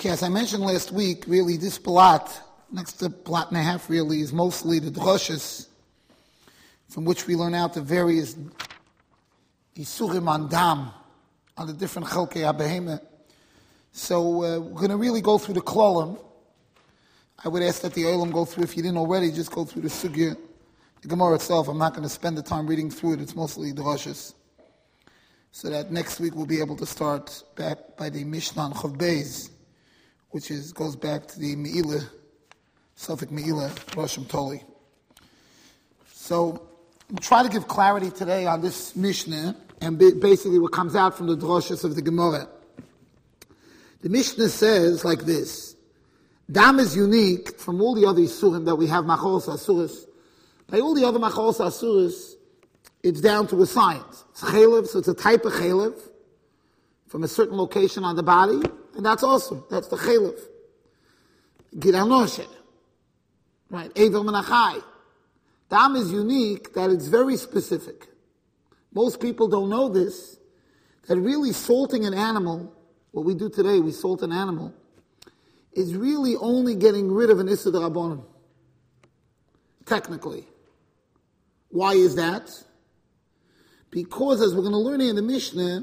Okay, as I mentioned last week, really this blot, next to blot and a half really, is mostly the drushes from which we learn out the various isurim on dam, on the different chelkei habehema. So we're going to really go through the klolim. I would ask that the olam go through, if you didn't already, just go through the sugya, the Gemara itself. I'm not going to spend the time reading through it. It's mostly drushes. So that next week we'll be able to start back by the Mishnah on Chav Beis, which goes back to the Me'ilah, Suffolk Me'ilah, Rosh Toli. So we'll try to give clarity today on this Mishnah and basically what comes out from the drushes of the Gemara. The Mishnah says like this: Dam is unique from all the other Isurim that we have, Machoros Asuris. By all the other Machoros Asuris, it's down to a science. It's chalev, so it's a type of chalev from a certain location on the body, and that's awesome. That's the chalev. Giranoshe. Right? Evel Menachai. Dam is unique that it's very specific. Most people don't know this, that really salting an animal, what we do today, we salt an animal, is really only getting rid of an Issa D'Rabbanan. Technically. Why is that? Because, as we're going to learn in the Mishnah,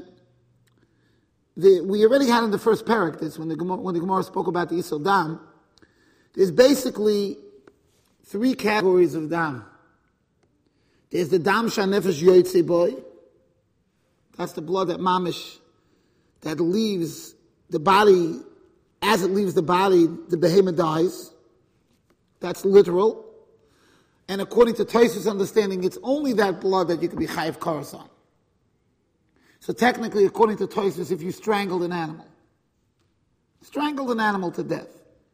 we already had in the first parak, this when the Gemara spoke about the Isel Dam, there's basically three categories of Dam. There's the Dam Shanefesh Yoytze Boy. That's the blood that mamish, that leaves the body. As it leaves the body, the behemoth dies. That's literal. And according to Tosfos' understanding, it's only that blood that you can be chayiv karas on. So technically, according to Tosfos, if you strangled an animal to death,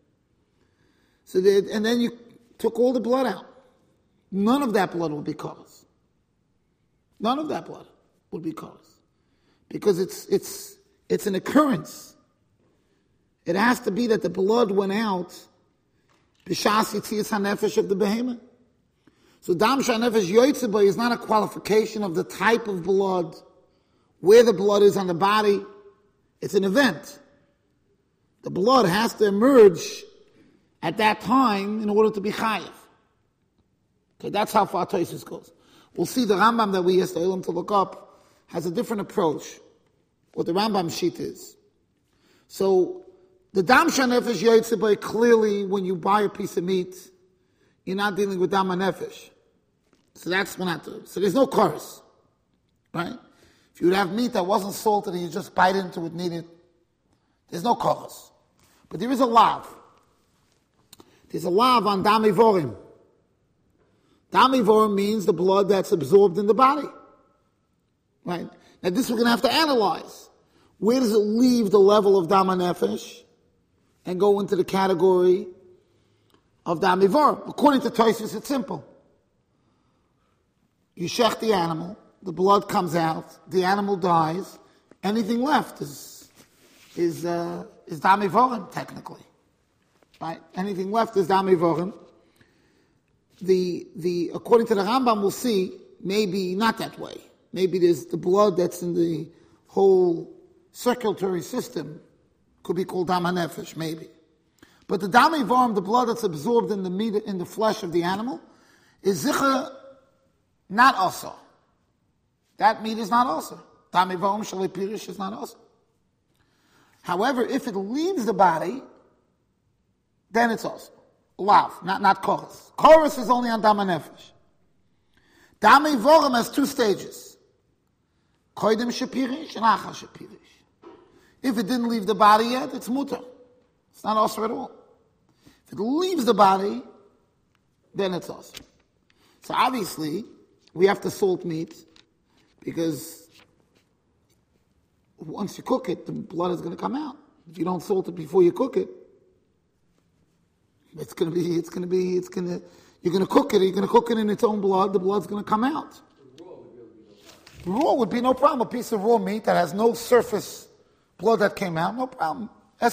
and then you took all the blood out, none of that blood would be karas. None of that blood would be karas. Because it's an occurrence. It has to be that the blood went out b'shas yitzias hanefesh of the behemoth. So dam shanefesh yoytze bo is not a qualification of the type of blood, where the blood is on the body. It's an event. The blood has to emerge at that time in order to be chayiv. Okay, that's how far Tosfos goes. We'll see the Rambam that we asked the Olam to look up has a different approach. What the Rambam sheet is. So the dam shanefesh yoytze bo, clearly when you buy a piece of meat, you're not dealing with dam hanefesh. So that's one after. So there's no karas, right? If you would have meat that wasn't salted and you just bite into it, knead it, there's no karas. But there is a lav. There's a lav on dam ivorim. Dam ivorim means the blood that's absorbed in the body, right? Now this we're going to have to analyze. Where does it leave the level of dam hanefesh and go into the category of dam ivorim? According to Tosfos, it's simple. You shech the animal, the blood comes out, the animal dies, anything left is dam ivorim, technically. Right? Anything left is dam ivorim. According to the Rambam, we'll see, maybe not that way. Maybe there's the blood that's in the whole circulatory system, could be called dam hanefesh, maybe. But the dam ivorim, the blood that's absorbed in the meat, in the flesh of the animal, is zicha, not also. That meat is not also. Dam ivorim shalei pirish is not also. However, if it leaves the body, then it's also. Lav, not chorus. Chorus is only on dam hanefesh. Dam ivorim has two stages. Koidim shepirish and achar shepirish. If it didn't leave the body yet, it's mutar. It's not also at all. If it leaves the body, then it's also. So obviously, we have to salt meat because once you cook it, the blood is going to come out. If you don't salt it before you cook it, you're going to cook it in its own blood, the blood's going to come out. Raw would be no problem. A piece of raw meat that has no surface blood that came out, no problem.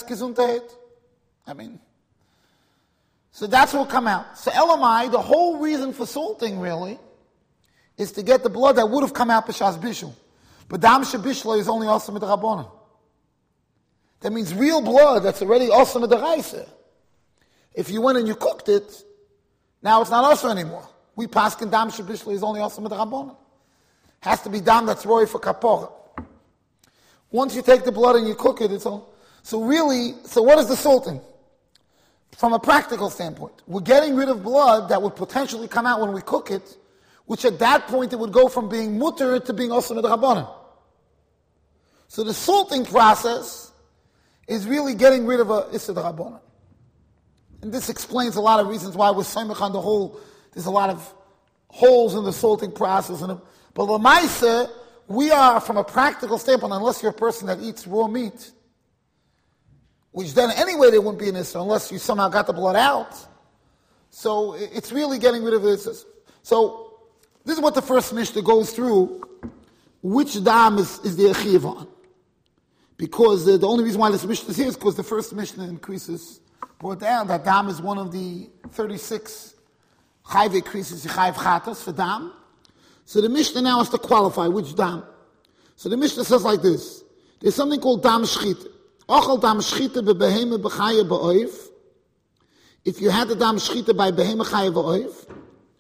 So that's what will come out. So Elamai, the whole reason for salting really is to get the blood that would have come out b'shas bishul. But dam shebishla is only also mit rabbanan. That means real blood that's already also medaraisa. If you went and you cooked it, now it's not also anymore. We paskin dam shebishli is only also medarabona. Has to be dam that's roy for kapora. Once you take the blood and you cook it, it's all. So what is the salting? From a practical standpoint, we're getting rid of blood that would potentially come out when we cook it, which at that point it would go from being mutter to being also medarabona. So the salting process is really getting rid of a issa d'rabbanan. And this explains a lot of reasons why we're soymech on the whole. There's a lot of holes in the salting process. But l'maisa, we are, from a practical standpoint, unless you're a person that eats raw meat, which then anyway there wouldn't be an issa unless you somehow got the blood out. So it's really getting rid of this. So this is what the first Mishnah goes through. Which dam is the achiv on? Because the only reason why this Mishnah is here is because the first Mishnah brought down that dam is one of the 36 chayv increases, chayv chatas for dam. So the Mishnah now has to qualify which dam. So the Mishnah says like this. There's something called dam shchita. Ochel dam shchita bebeheme b'chaya ba'oif. If you had the dam shchita by beheme chaya ba'oif,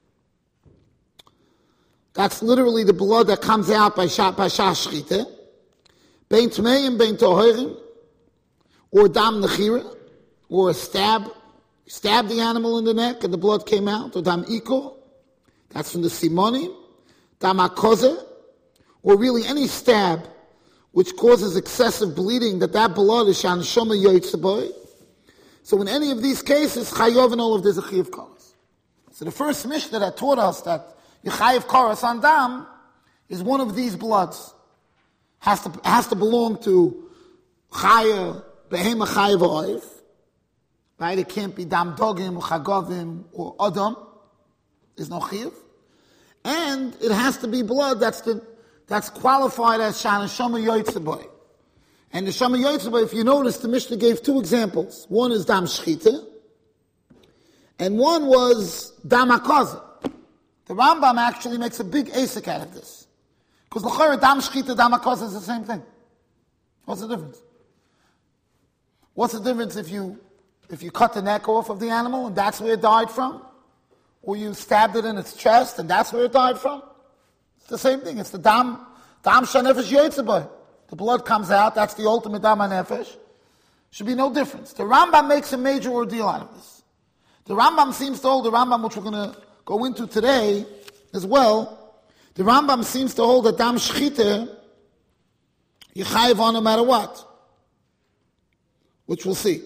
that's literally the blood that comes out by shah shchita. Bein tmeim, bein toherim, or dam nechira, or a stab the animal in the neck and the blood came out, or dam iko, that's from the simonim, dam akoze, or really any stab which causes excessive bleeding, that blood is shan shoma yoytzaboy. So in any of these cases, chayov and all of this a chayiv karas. So the first Mishnah that taught us that you chayiv karas on dam is one of these bloods. Has to belong to chaya, behema chaya v'oif. Right? It can't be dam dogim, or chagovim, or adam. There's no chiyuv. And it has to be blood that's qualified as shana shama yoytzaboy. And the shama yoytzaboy, if you notice, the Mishnah gave two examples. One is dam shchita, and one was dam akaza. The Rambam actually makes a big asik out of this. Because l'chayr dam shchita, dam akaza is the same thing. What's the difference? What's the difference if you cut the neck off of the animal and that's where it died from? Or you stabbed it in its chest and that's where it died from? It's the same thing. It's the dam shanefesh yoytzebay. The blood comes out. That's the ultimate dam hanefesh. Should be no difference. The Rambam makes a major ordeal out of this. The Rambam seems to hold, the Rambam which we're going to go into today as well, the Rambam seems to hold that dam shchita, you chayiv on no matter what. Which we'll see.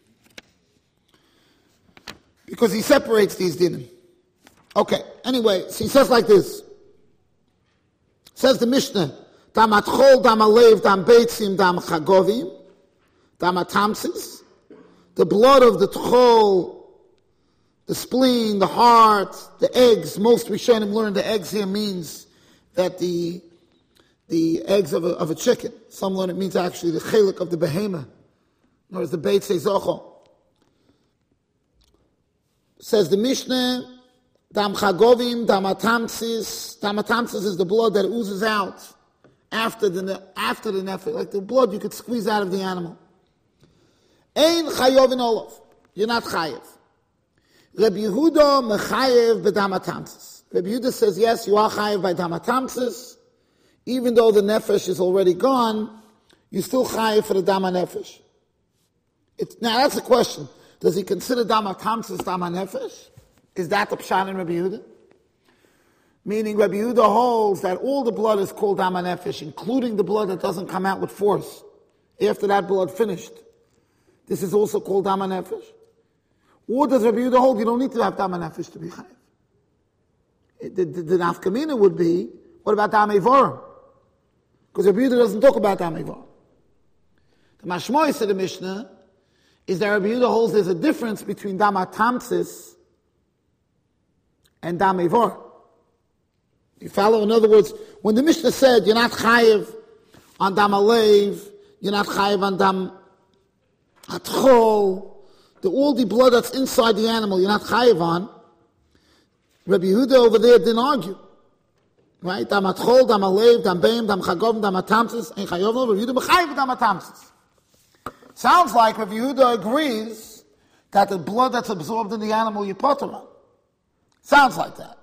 Because he separates these dinim. Okay, anyway, so he says like this. Says the Mishnah, dam atchol, dam alev, dam beitzim, dam chagovim, dam atamsis. The blood of the tchol, the spleen, the heart, the eggs. Most Rishonim learn the eggs here means that the eggs of a chicken. Some learn it means actually the chelik of the behemoth. Or as the Beit says, says the Mishnah, dam chagovim, dam atamsis. Dam atamsis is the blood that oozes out after the nefesh, like the blood you could squeeze out of the animal. Ein chayov in olav. You're not chayev. Rabbi Yehuda mechayev b'dam atamsis. Rabbi Yehuda says, yes, you are chayev by dam atamsis. Even though the nefesh is already gone, you still chayev for the dam nefesh. Now that's the question. Does he consider dam atamsis dam nefesh? Is that the pshat in Rabbi Yehuda? Meaning Rabbi Yehuda holds that all the blood is called dam nefesh, including the blood that doesn't come out with force. After that blood finished, this is also called dam nefesh. Or does Rabbi Yehuda hold you don't need to have dam nefesh to be chayiv? The nafkamina would be, what about dam evorim? Because Rabbi Yehuda doesn't talk about dam evorim. The mashmois of the Mishnah is that Rabbi Yehuda holds there's a difference between dam atamsis and dam evorim. You follow? In other words, when the Mishnah said you're not chayiv on dam alev, you're not chayiv on dam atchol, all the blood that's inside the animal you're not chayiv on, Rabbi Yehuda over there didn't argue. Right? Dam atchol, dam alev, dam beim, dam chagov, dam atamsis, and chayav no, Rabbi Yehuda mechayiv dam atamsis. Sounds like Rabbi Yehuda agrees that the blood that's absorbed in the animal you potter on. Sounds like that.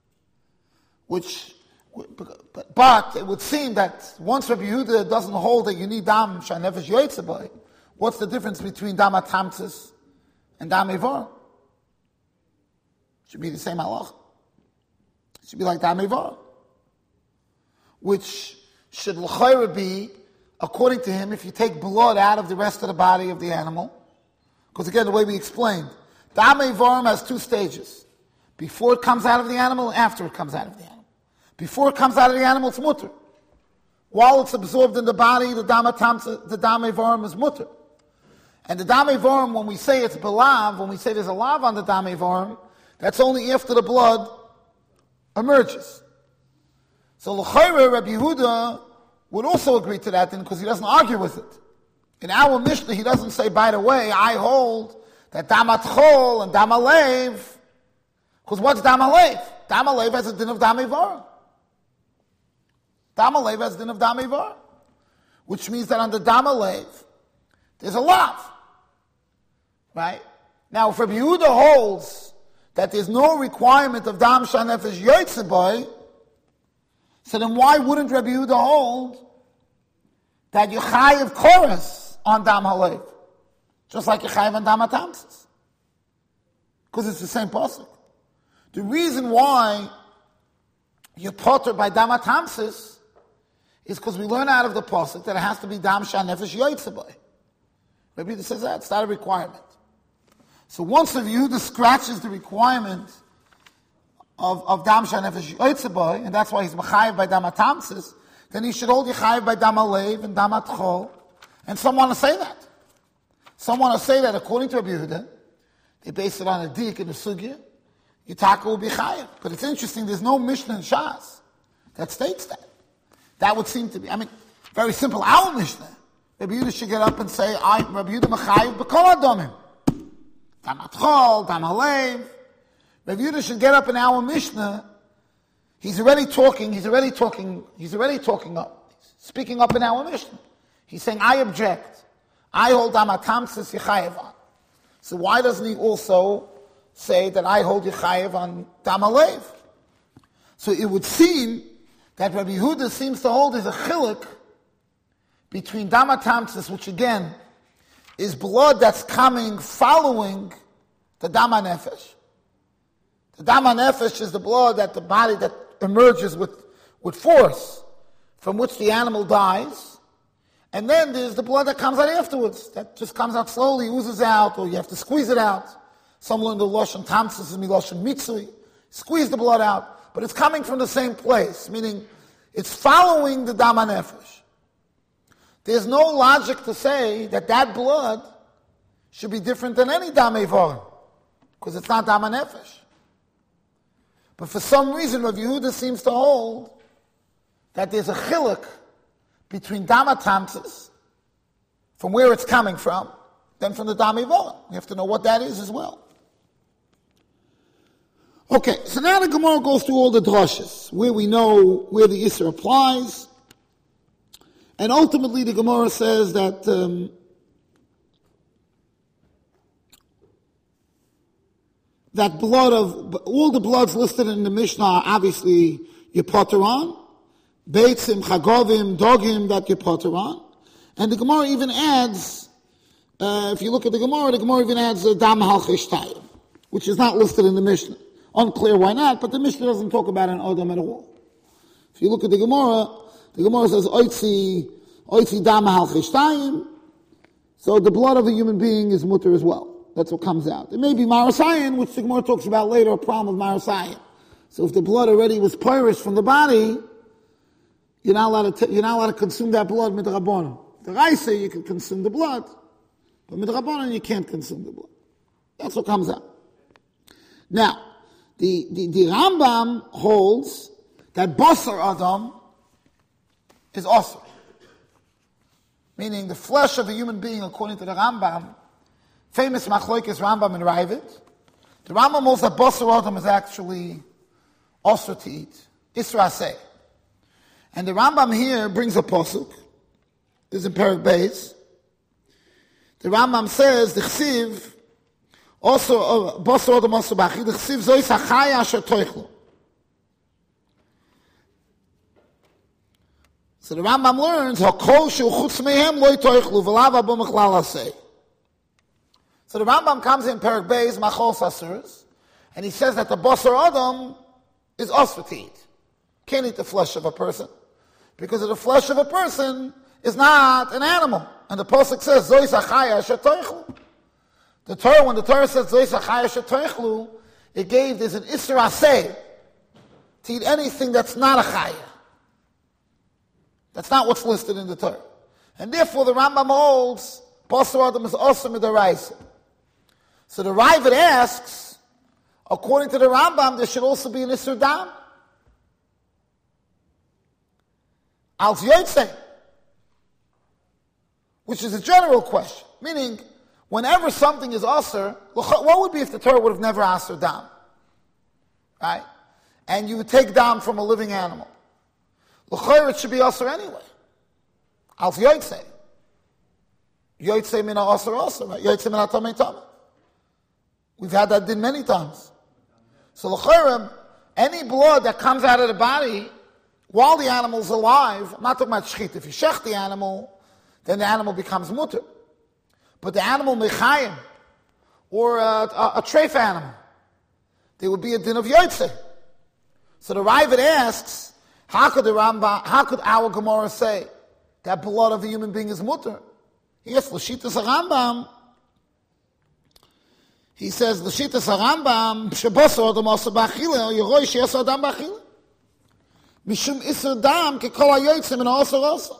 But it would seem that once Rabbi Yehuda doesn't hold that you need dam shanefesh yotzei, what's the difference between dam atamtzis and dam evar? Should be the same halacha. It should be like dam evar, which should l'chayra be, according to him, if you take blood out of the rest of the body of the animal, because again, the way we explained, dam evarim has two stages: before it comes out of the animal and after it comes out of the animal. Before it comes out of the animal, it's mutter. While it's absorbed in the body, the dam evarim is mutter. And the dam evarim, when we say it's belav, when we say there's a lav on the dam evarim, that's only after the blood emerges. So l'chayre, Rabbi Yehuda would also agree to that then, because he doesn't argue with it. In our Mishnah, he doesn't say, by the way, I hold that dam atchol and dam alev, because what's dam alev? Dam alev has a din of dam evarim. Dam alev has din of dam evarim, which means that under dam alev, there's a lav. Right? Now, if Rabbi Yehuda holds that there's no requirement of dam shanefesh yotzei, so then why wouldn't Rabbi Yehuda hold that you chayiv chorus on dam halev, just like you chayiv on dam atamtzis? Because it's the same pasuk. The reason why you're potter by dam atamtzis is because we learn out of the pasuk that it has to be dam shanefesh yotzei. Rabbi Yehuda says that it's not a requirement. So once Rabbi Yehuda scratches the requirement of dam shanefesh yotzei, and that's why he's mechayiv by dam atamtzis, then he should hold yechayiv by dam alev and dam atchol. And some want to say that. Some want to say that according to Rabbi Yehuda, they base it on a dik in the sugya, Yitaka will be chayiv. But it's interesting, there's no Mishnah in Shas that states that. That would seem to be, very simple. Our Mishnah, Rabbi Yehuda should get up and say, Rabbi Yehuda mechayiv b'kol adomim. Dam atchol, dam alev. Rabbi Yehuda should get up in our Mishnah. He's already speaking up in our Mishnah. He's saying, I object. I hold dam atamtzis yechayiv on. So why doesn't he also say that I hold yechayiv on dam alev? So it would seem that Rabbi Yehuda seems to hold is a chiluk between dam atamtzis, which again is blood that's coming following the dam nefesh. The dam nefesh is the blood that the body that emerges with force, from which the animal dies, and then there's the blood that comes out afterwards, that just comes out slowly, oozes out, or you have to squeeze it out. Some learn the Lashon Tamtzis is Miloshen Mitzui. Squeeze the blood out, but it's coming from the same place, meaning it's following the dam nefesh. There's no logic to say that blood should be different than any dam evar, because it's not dam nefesh. But for some reason, Rav Yehuda seems to hold that there's a chiluk between dam atamtzis, from where it's coming from, than from the dam evar. You have to know what that is as well. Okay, so now the Gemara goes through all the drashas, where we know where the Isser applies. And ultimately the Gemara says that that blood of, all the bloods listed in the Mishnah are obviously you potter on. Beitzim, Chagovim, Dogim that you potter on. And the Gemara even adds, if you look at the Gemara even adds Dam Halchishtayim, which is not listed in the Mishnah. Unclear why not, but the Mishnah doesn't talk about an Odom at all. If you look at the Gemara says, Oitzi Dam Halchishtayim, so the blood of a human being is mutter as well. That's what comes out. It may be Marasayan, which the Gemara talks about later, a problem of Marasayan. So if the blood already was purged from the body, you're not allowed to consume that blood midrabanan. The Raisa, you can consume the blood, but midrabanan, you can't consume the blood. That's what comes out. Now, the Rambam holds that basar adam is asr, meaning the flesh of a human being, according to the Rambam, famous machlokes Rambam and Ravid. The Rambam holds that basar adam is actually asr to eat, isra aseh. And the Rambam here brings a pasuk. This is in Perek Beis. The Rambam says, the Chsiv, also, Bosor Adam also Bachil, the Chsiv Zois HaChaya Asher Toichlu. So the Rambam learns, HaKol Shu Chutz Mehem Loi Toichlu, V'lav Abu Mechlal Aseh. So the Rambam comes in Perek Beis, Machol Sasuras, and he says that the Bosor Adam is also to eat. Can't eat the flesh of a person. Because the flesh of a person is not an animal. And the Pasuk says, Zois HaChaya Asher Toichlu. The Torah, when the Torah says, Zois HaChaya Asher Toichlu, it gave, there's an Isser Aseh, to eat anything that's not a Chaya. That's not what's listed in the Torah. And therefore the Rambam holds, Bosor Adam is also midaraisa. So the Ravid asks, according to the Rambam, there should also be an Isser Dam. Al Yotzei, which is a general question. Meaning, whenever something is Asr, what would be if the Torah would have never Asr Dam? Right? And you would take Dam from a living animal. L'chayr, it should be Asr anyway. Al Yotzei. Yotzei mina Asr Asr, right? Yotzei mina Tamei Tamei. We've had that din many times. So l'chayr, any blood that comes out of the body while the animal's alive, I'm not talking about shchit. If you shech the animal, then the animal becomes mutter. But the animal mechayim, or a treif animal, there would be a din of yotzei. So the Ravid asks, how could our Gemara say that blood of a human being is mutter? Yes, l'shitas Rambam. He says, l'shitas Rambam, shebosor adam asa b'achila, yoroi she'asa adam b'achila. Mishum isser dam ke kol hayotzim and also.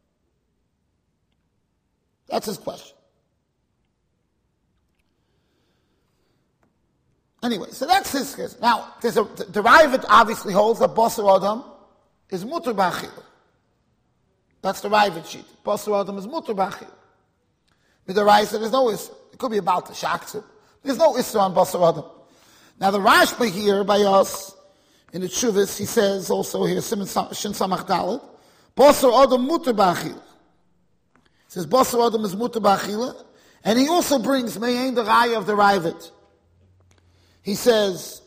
That's his question. Anyway, so that's his case. Now, the Ravid obviously holds that Bosor Adam is mutter b'achila. That's the Ravid sheet. Bosor Adam is mutter b'achila. With the Raisa, there's no Isser. It could be about the Shaktzib. There's no Isser on Bosor Adam. Now, the Rashba here by us, in the Chuvas, he says also here, Shin Samach Dalet, Bosor Adam mutter b'achila. He says Bosor Adam is mutter b'achila, and he also brings Me'ein the Raya of the Ravid. He says,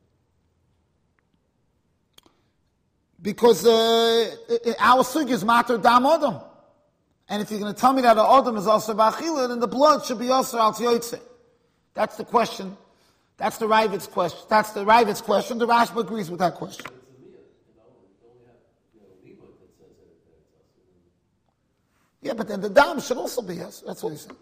because our sugya is matter dam Adam, and if you're going to tell me that the Adam is also b'achila, then the blood should be also al yotzei. That's the question. That's the Ravid's question. That's the Ravid's question. The Rashba agrees with that question. Yeah, but then the dam should also be yes. That's what he said.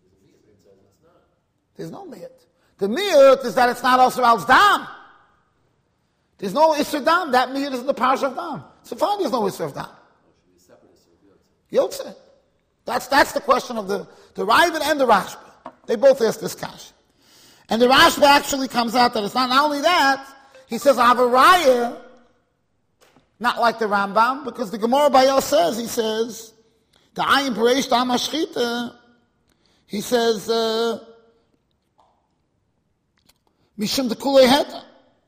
There's no miyat. The miyat is that it's not also al dam. There's no isser dam. That miyat is in the parsha of dam. So fine, there's no isser of dam. Yotzei. That's the question of the Ravid and the Rashba. They both ask this kash. And the Rashba actually comes out that it's not only that, he says, I have a raya, not like the Rambam, because the Gemara Bayel says, he says, the ayin pereish dam hashchita, he says, mishum dekulei heta.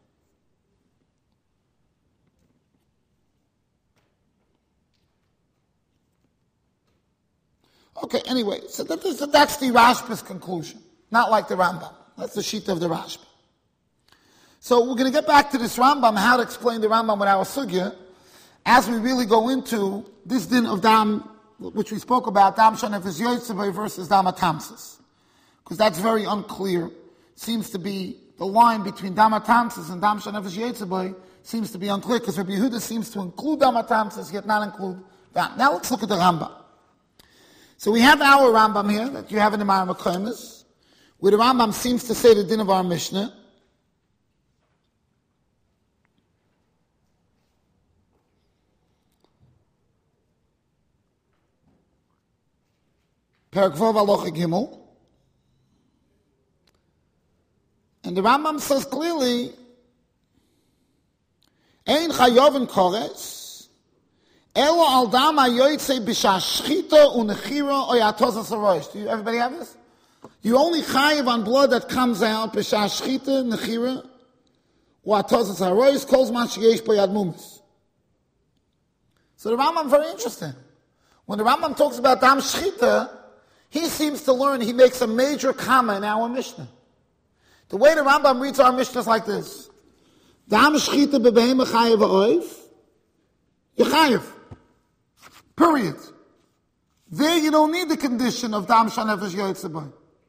Okay, anyway, so that's the Rashba's conclusion, not like the Rambam. That's the sheet of the Rashba. So we're going to get back to this Rambam, how to explain the Rambam with our sugya, as we really go into this din of dam, which we spoke about, dam shanefes yotzei versus dam atamsis. Because that's very unclear. Seems to be, the line between dam atamsis and dam shanefes yotzei seems to be unclear, because Rabbi Yehuda seems to include dam atamsis, yet not include that. Now let's look at the Rambam. So we have our Rambam here, that you have in the Mareh Mekomos, where the Rambam seems to say the din of our Mishnah. Perek Vav Halacha Gimel. And the Rambam says clearly, Ein chayovin kores, elo al dam hayotzei b'shas shchita unechira o yatozas harosh. Do everybody have this? You only chayiv on blood that comes out b'shas shchita nechira o yatozas harosh kol zman sheyesh bo yad mumis. So the Rambam very interesting. When the Rambam talks about dam shchita, he seems to learn, he makes a major comma in our Mishnah. The way the Rambam reads our Mishnah is like this. Dam shchita bebehem chayev ha'oif, yechayev. Period. There you don't need the condition of dam shanefesh yotzei.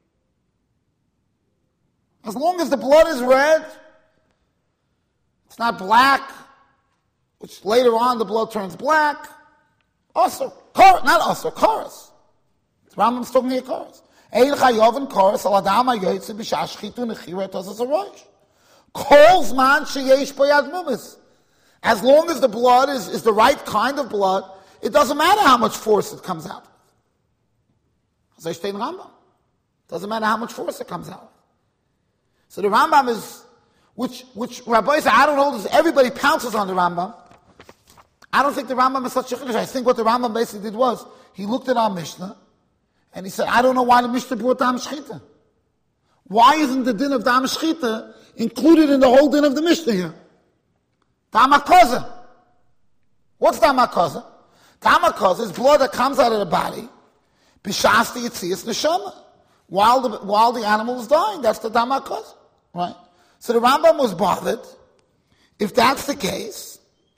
As long as the blood is red, it's not black, which later on the blood turns black. Also, not also, chorus. The Rambam's talking here chorus. Ein chayovin chorus al adam hayotzei b'shas shchitu nechira tosas harosh. Kol zman sheyesh bo yad mumis. As long as the blood is the right kind of blood, it doesn't matter how much force it comes out with. As I state in Rambam. Doesn't matter how much force it comes out with. So the Rambam is, which Rabbi said, I don't hold this, everybody pounces on the Rambam. I don't think the Rambam is such a chiddush. I think what the Rambam basically did was, he looked at our Mishnah, and he said, I don't know why the Mishnah brought Dam Shchita. Why isn't the din of Dam Shchita included in the whole din of the Mishnah here? Dam HaKoza. What's Dam HaKoza? Dam HaKoza is blood that comes out of the body, b'shas yitzias neshama, while the animal is dying. That's the Dam HaKoza, right? So the Rambam was bothered. If that's the case,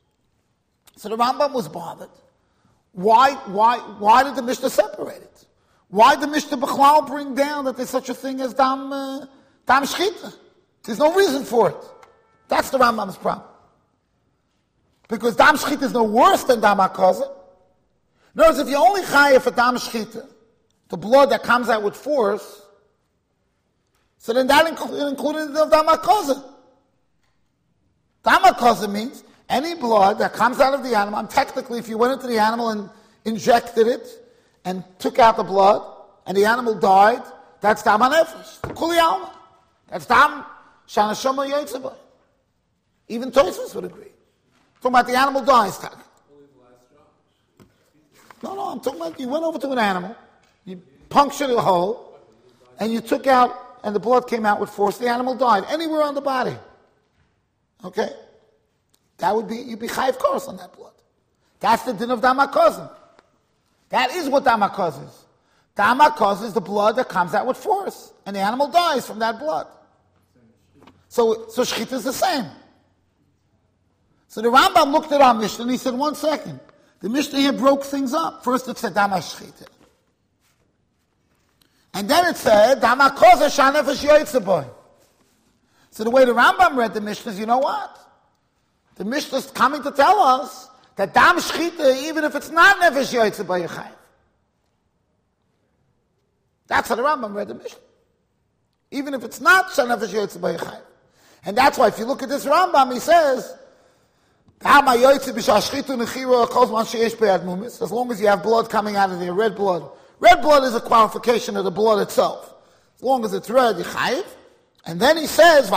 why did the Mishnah separate it? Why did the Mishnah B'chlal bring down that there's such a thing as Dam Shchita? There's no reason for it. That's the Rambam's problem. Because Dam Shchita is no worse than Dam HaKoza. In other words, if you only chayev for Dam Shchita, the blood that comes out with force, so then that included the Dam HaKoza. Dam HaKoza means any blood that comes out of the animal, and technically if you went into the animal and injected it, and took out the blood, and the animal died, that's Dam HaNefesh. Kuli Alma. That's Dam Shanashama Yotzei. Even Tosfos would agree. Talking about the animal dies, Tak. No, I'm talking about you went over to an animal, you punctured a hole, and you took out, and the blood came out with force, the animal died, anywhere on the body. Okay? That would be, you'd be chayiv kos on that blood. That's the din of Dam HaKoza. That is what Dam HaKoza is. Dam HaKoza is the blood that comes out with force, and the animal dies from that blood. So Shchita is the same. So the Rambam looked at our Mishnah and he said, 1 second. The Mishnah here broke things up. First it said Dam HaShchita. And then it said, Dam HaKoza shanefesh yotzei bo. So the way the Rambam read the Mishnah is, you know what? The Mishnah is coming to tell us that Dam Shchita, even if it's not nefesh yotzei bo, yechayev. That's how the Rambam read the Mishnah. Even if it's not nefesh yotzei bo, yechayev. And that's why if you look at this Rambam, he says, as long as you have blood coming out of there, red blood. Red blood is a qualification of the blood itself. As long as it's red, yechayev. And then he says,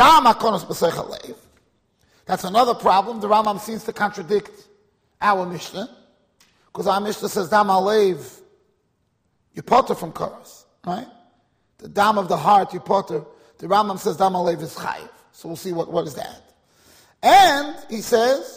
that's another problem. The Rambam seems to contradict our Mishnah. Because our Mishnah says, Dam Alev, you potter from Koros. Right? The dam of the heart, you potter. The Rambam says, Dam Alev is chayiv. So we'll see what is that. And he says,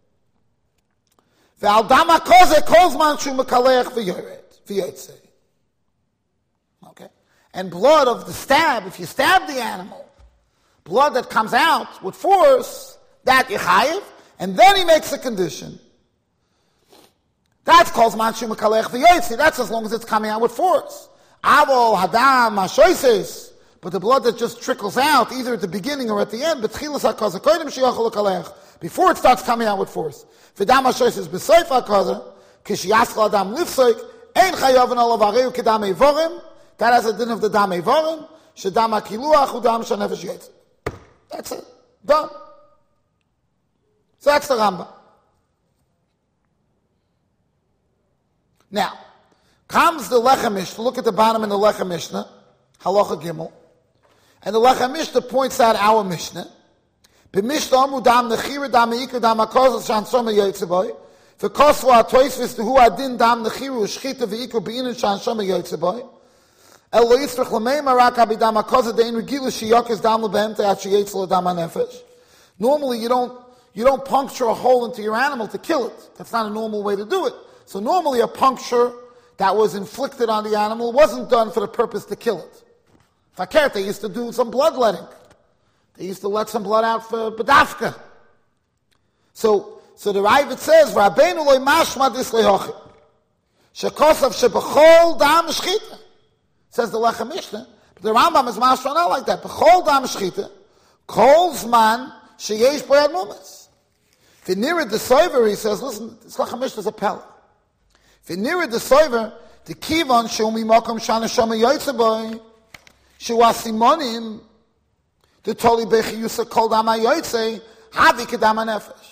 Ve'al dam HaKoza kol zman shu mekaleach v'yotzei. Okay? And blood of the stab, if you stab the animal, blood that comes out with force, that yechayev, and then he makes a condition. That's called zman shu mekaleach v'yotzei. That's as long as it's coming out with force. Avol hadam hashoises. But the blood that just trickles out, either at the beginning or at the end, before it starts coming out with force. That has a din of the dam evorim. That's it. Done. So that's the Rambam. Now, comes the Lechem Mishnah. Look at the bottom in the Lechem Mishnah. Halacha Gimel. And the Lechem Mishnah points out our Mishnah. B'Mishnah amu dam nechira dam meikar dam hakozos shan shoma yotzei bo. V'kosvo ha'toisvis to hu adin dam nechiru shchita v'ikar b'inin shan shoma yotzei bo. El lo yitzrach l'mei marak abi dam hakozos dein regilu shiyokes dam lebehemte at sheyetz lo dam hanefesh. Normally you don't puncture a hole into your animal to kill it. That's not a normal way to do it. So normally a puncture that was inflicted on the animal wasn't done for the purpose to kill it. Fakert, they used to do some bloodletting. They used to let some blood out for bedafka. So the Ravid says, Rabbeinu loy mashma dis lehochi. Shekosav shebechol dam shchita. Says the Lechem Mishnah. But the Rambam is mashma not like that. Bechol dam shchita. Kol zman sheyesh bo yad mumas. V'nira desoiver, he says, listen, this Lechem Mishnah is a pella. V'nira desoiver, the kivan shumi mokom shana shama yoytze boy. Shua simonim, the toli bechiyusa kol dam yoytze, havi kedam nefesh.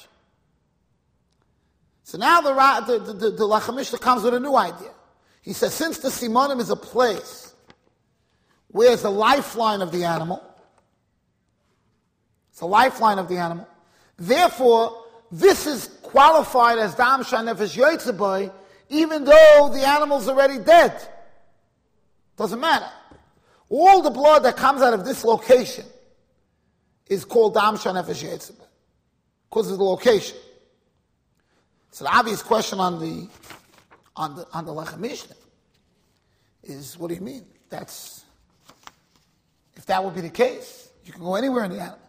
So now the Lechem Mishnah comes with a new idea. He says, since the simonim is a place where it's the lifeline of the animal, it's the lifeline of the animal, therefore, this is qualified as dam shanefesh yotzei, even though the animal's already dead. Doesn't matter. All the blood that comes out of this location is called dam shanefesh yotzei because of the location. So the obvious question on the Lechem Mishnah is, what do you mean? If that would be the case, you can go anywhere in the animal.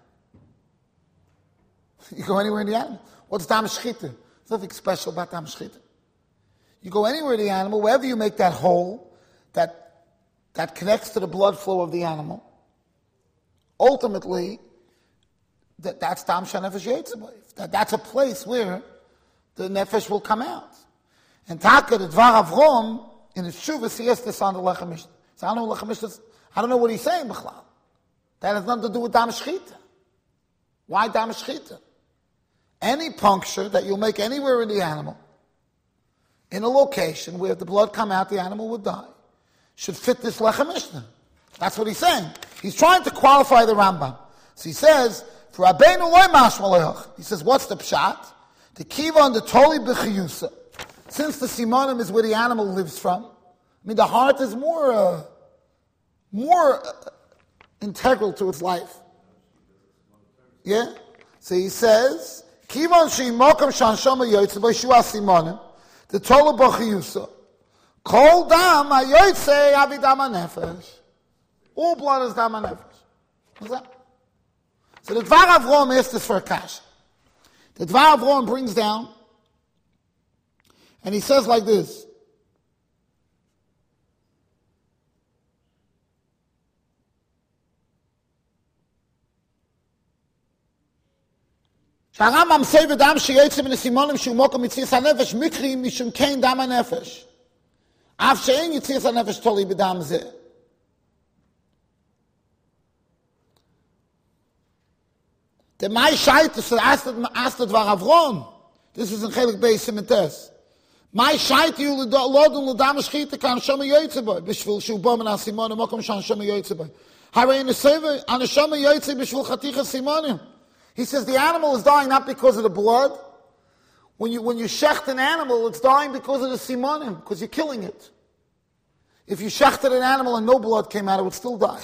You go anywhere in the animal. What's dam shchita? There's nothing special about dam shchita. You go anywhere in the animal, wherever you make that hole that connects to the blood flow of the animal, ultimately, that's dam shanefesh yotzei. That's a place where the nefesh will come out. And Taka, the Dvar Avrom, in his Shuvas, he has this on the Lechem Mishnah. So I don't know Lechem Mishnah, I don't know what he's saying, B'chlal. That has nothing to do with dam shchita. Why dam shchita? Any puncture that you'll make anywhere in the animal, in a location where if the blood come out, the animal would die, should fit this Lechem Mishnah. That's what he's saying. He's trying to qualify the Rambam. So he says, for Rabbeinu loy mashma lehoch. He says, what's the pshat? The kiva on the toli b'chiyusa. Since the simonim is where the animal lives from, I mean, the heart is more integral to its life. Yeah? So he says, kiva on she'imokam shanshama yotzei b'shua simonim, the toli b'chiyusa. Kol dam ha-yotzei avi dam ha-nefesh. All blood is dam ha-nefesh. What's that? So the Dvar Avrom asked this for a kasha. The Dvar Avrom brings down, and he says like this. שהרמב"ם סובר דם שיוצא מן הסימונים שהוא מוקם יציאת הנפש מקרים משום כן דם הנפש. אף שאין יציאת הנפש תולי בדם זה. The my shait is asked the Dvar Avrom. This is in Chelik Beis Siman Tes. My shait you lodun l'dam shchita kan shama yotzei boy b'shvil shu bo min ha-simon mokom shan shama yotzei boy. Harei neseva an shama yotzei b'shvil chaticha simonim. He says the animal is dying not because of the blood. When you shecht an animal, it's dying because of the simonim, because you're killing it. If you shechted an animal and no blood came out, it would still die.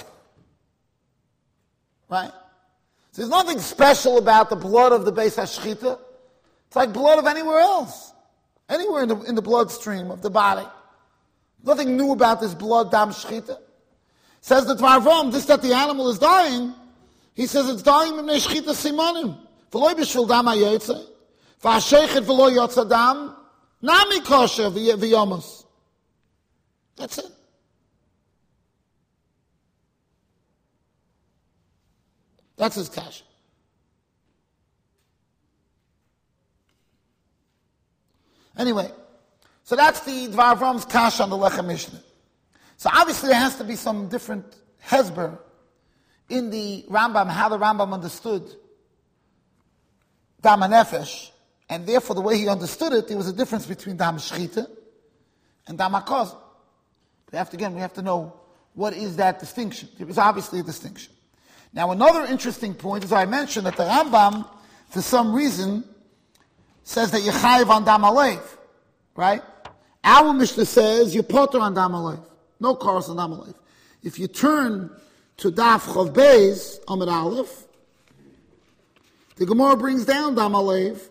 Right? So there's nothing special about the blood of the Beis HaShchita. It's like blood of anywhere else. Anywhere in the bloodstream of the body. Nothing new about this blood, dam shchita. Says the Dvar Avrom, this that the animal is dying, he says it's dying in shchita simonim. V'loi b'shvil dam ha-yotzei. V'hashechet v'lo yotza dam. Nami kosher v'yomos. That's it. That's his kasha. Anyway, so that's the Dvar Avrom's kasha on the Lechem Mishnah. So obviously there has to be some different hesber in the Rambam, how the Rambam understood Dam HaNefesh, and therefore the way he understood it, there was a difference between Dam Shchita and Dam HaKoz. We have to know what is that distinction. There is obviously a distinction. Now another interesting point is I mentioned that the Rambam, for some reason, says that you're chayiv on dam alev, right? Our Mishnah says you're potter on dam alev. No chorus on dam alev. If you turn to daf chav beis, amid aleph, the Gemara brings down dam alev.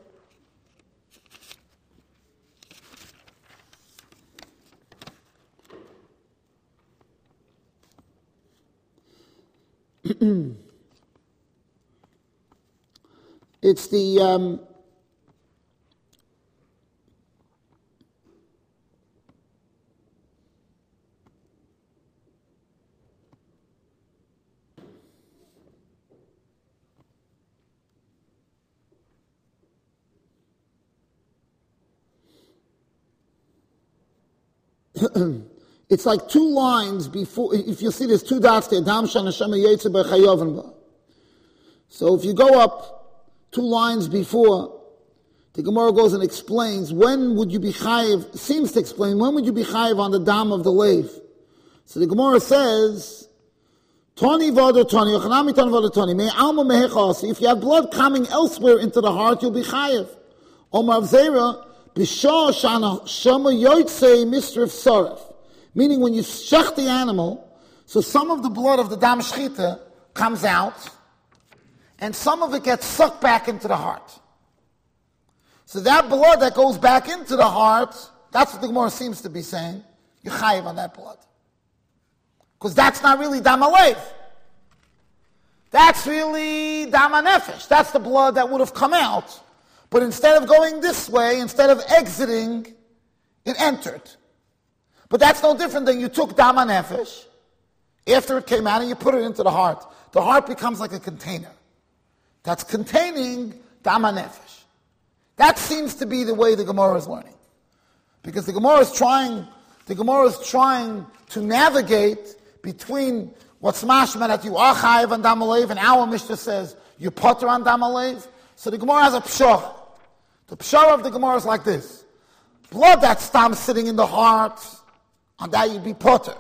It's the it's like 2 lines before. If you see there's 2 dots there, Dam Shan Hashem Yetzer B'Chayoven Ba. So if you go up 2 lines before, the Gemara goes and explains when would you be chayiv. Seems to explain when would you be chayiv on the dam of the lave. So the Gemara says, Toni v'odor Toni, Yochanami Toni v'odor Toni, me alma mehechasi. If you have blood coming elsewhere into the heart, you'll be chayiv. Omar Zera. B'shah shana shama yotzei misrif saref. Meaning when you shech the animal, so some of the blood of the dam shchita comes out, and some of it gets sucked back into the heart. So that blood that goes back into the heart, that's what the Gemara seems to be saying, you're chayiv on that blood. Because that's not really dam alev. That's really dam nefesh. That's the blood that would have come out. But instead of going this way, instead of exiting, it entered. But that's no different than you took dam nefesh, after it came out, and you put it into the heart. The heart becomes like a container that's containing dam nefesh. That seems to be the way the Gemara is learning. Because the Gemara is trying to navigate between what's mashma that you are chayiv on dam alev, and our Mishnah says you potter on dam alev. So the Gemara has a pshara. The pshara of the Gemara is like this. Blood that's sitting in the heart, on that you'd be potter.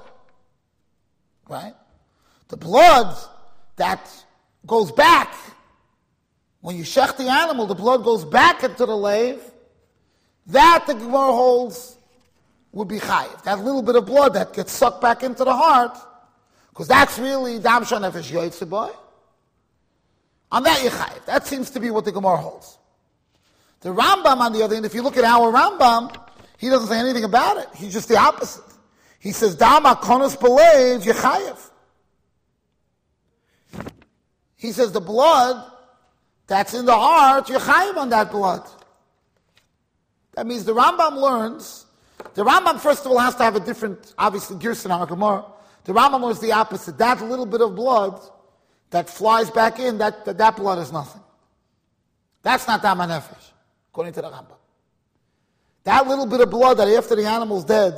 Right? The blood that goes back, when you shech the animal, the blood goes back into the lave, that the Gemara holds would be chayiv. That little bit of blood that gets sucked back into the heart, because that's really dam shan nefesh yotzei boy. On that you chayiv. That seems to be what the Gemara holds. The Rambam, on the other hand, if you look at our Rambam, he doesn't say anything about it. He's just the opposite. He says, Dama konos belev yechayev. He says the blood that's in the heart, yechayev on that blood. That means the Rambam learns, the Rambam first of all has to have a different, obviously, Girsan on Gemara. The Rambam learns the opposite. That little bit of blood that flies back in, that blood is nothing. That's not dam nefesh, according to the Rambam. That little bit of blood that after the animal's dead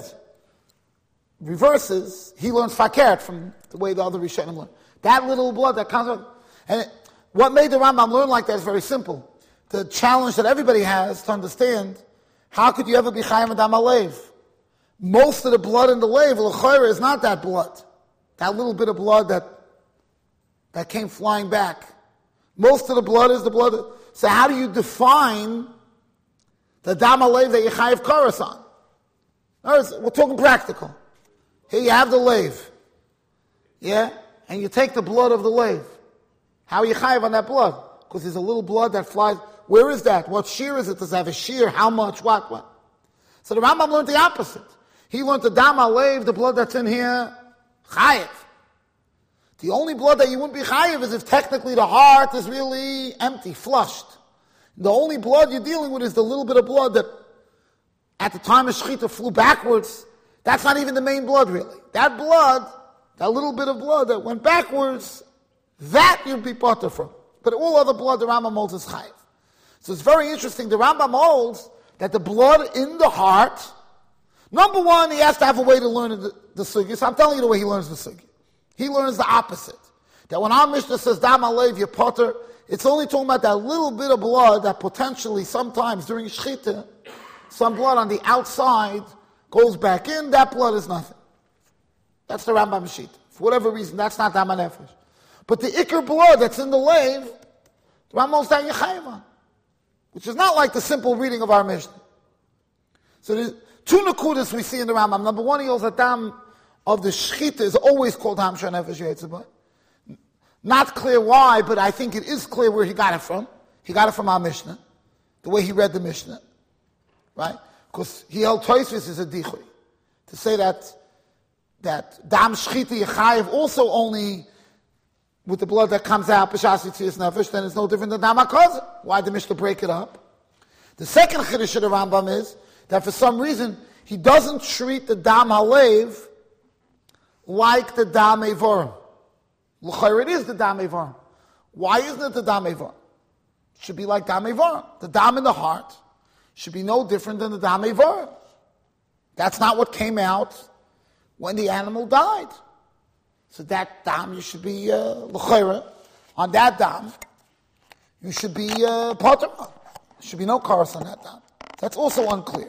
reverses, he learns fakert from the way the other Rishonim learn. That little blood that comes out. And what made the Rambam learn like that is very simple. The challenge that everybody has to understand, how could you ever be chayim and dam alev? Most of the blood in the lave, l'chayra, is not that blood. That little bit of blood that came flying back. Most of the blood is the blood. So how do you define the dam alev that you chayiv karas on? We're talking practical. Here you have the lave. Yeah? And you take the blood of the lave. How are you chayiv on that blood? Because there's a little blood that flies. Where is that? What shear is it? Does it have a shear? How much? What? So the Rambam learned the opposite. He learned the dam alev, the blood that's in here, chayiv. The only blood that you wouldn't be chayiv is if technically the heart is really empty, flushed. The only blood you're dealing with is the little bit of blood that at the time of Shechita flew backwards. That's not even the main blood really. That blood, that little bit of blood that went backwards, that you'd be potter from. But all other blood, the Rambam holds is chayiv. So it's very interesting. The Rambam holds that the blood in the heart, number one, he has to have a way to learn the sugya. So I'm telling you the way he learns the sugya. He learns the opposite. That when our Mishnah says, dam alev, you potter, it's only talking about that little bit of blood that potentially sometimes during Shechita, some blood on the outside goes back in, that blood is nothing. That's the Rambam Shita. For whatever reason, that's not dam nefesh. But the ikar blood that's in the lave, the Rambam holds that yechayev on, which is not like the simple reading of our Mishnah. So there's 2 nakudas we see in the Rambam. Number one, he holds that dam of the Shechita is always called Ham Shan Nefesh Yotzei Bo. Not clear why, but I think it is clear where he got it from. He got it from our Mishnah, the way he read the Mishnah, right? Because he held Tosfos is a dichui to say that dam Shechita Yechayev also only with the blood that comes out, b'shas yitzias nefesh, then it's no different than dam hakozeh. Why did the Mishnah break it up? The second chiddush of the Rambam is that for some reason he doesn't treat the dam halev like the dam evorim. L'chayr it is the dam evorim. Why isn't it the dam evorim? It should be like dam evorim. The dam in the heart should be no different than the dam evorim. That's not what came out when the animal died. So that dam, you should be l'chayr. On that dam, you should be potter. There should be no karas on that dam. That's also unclear.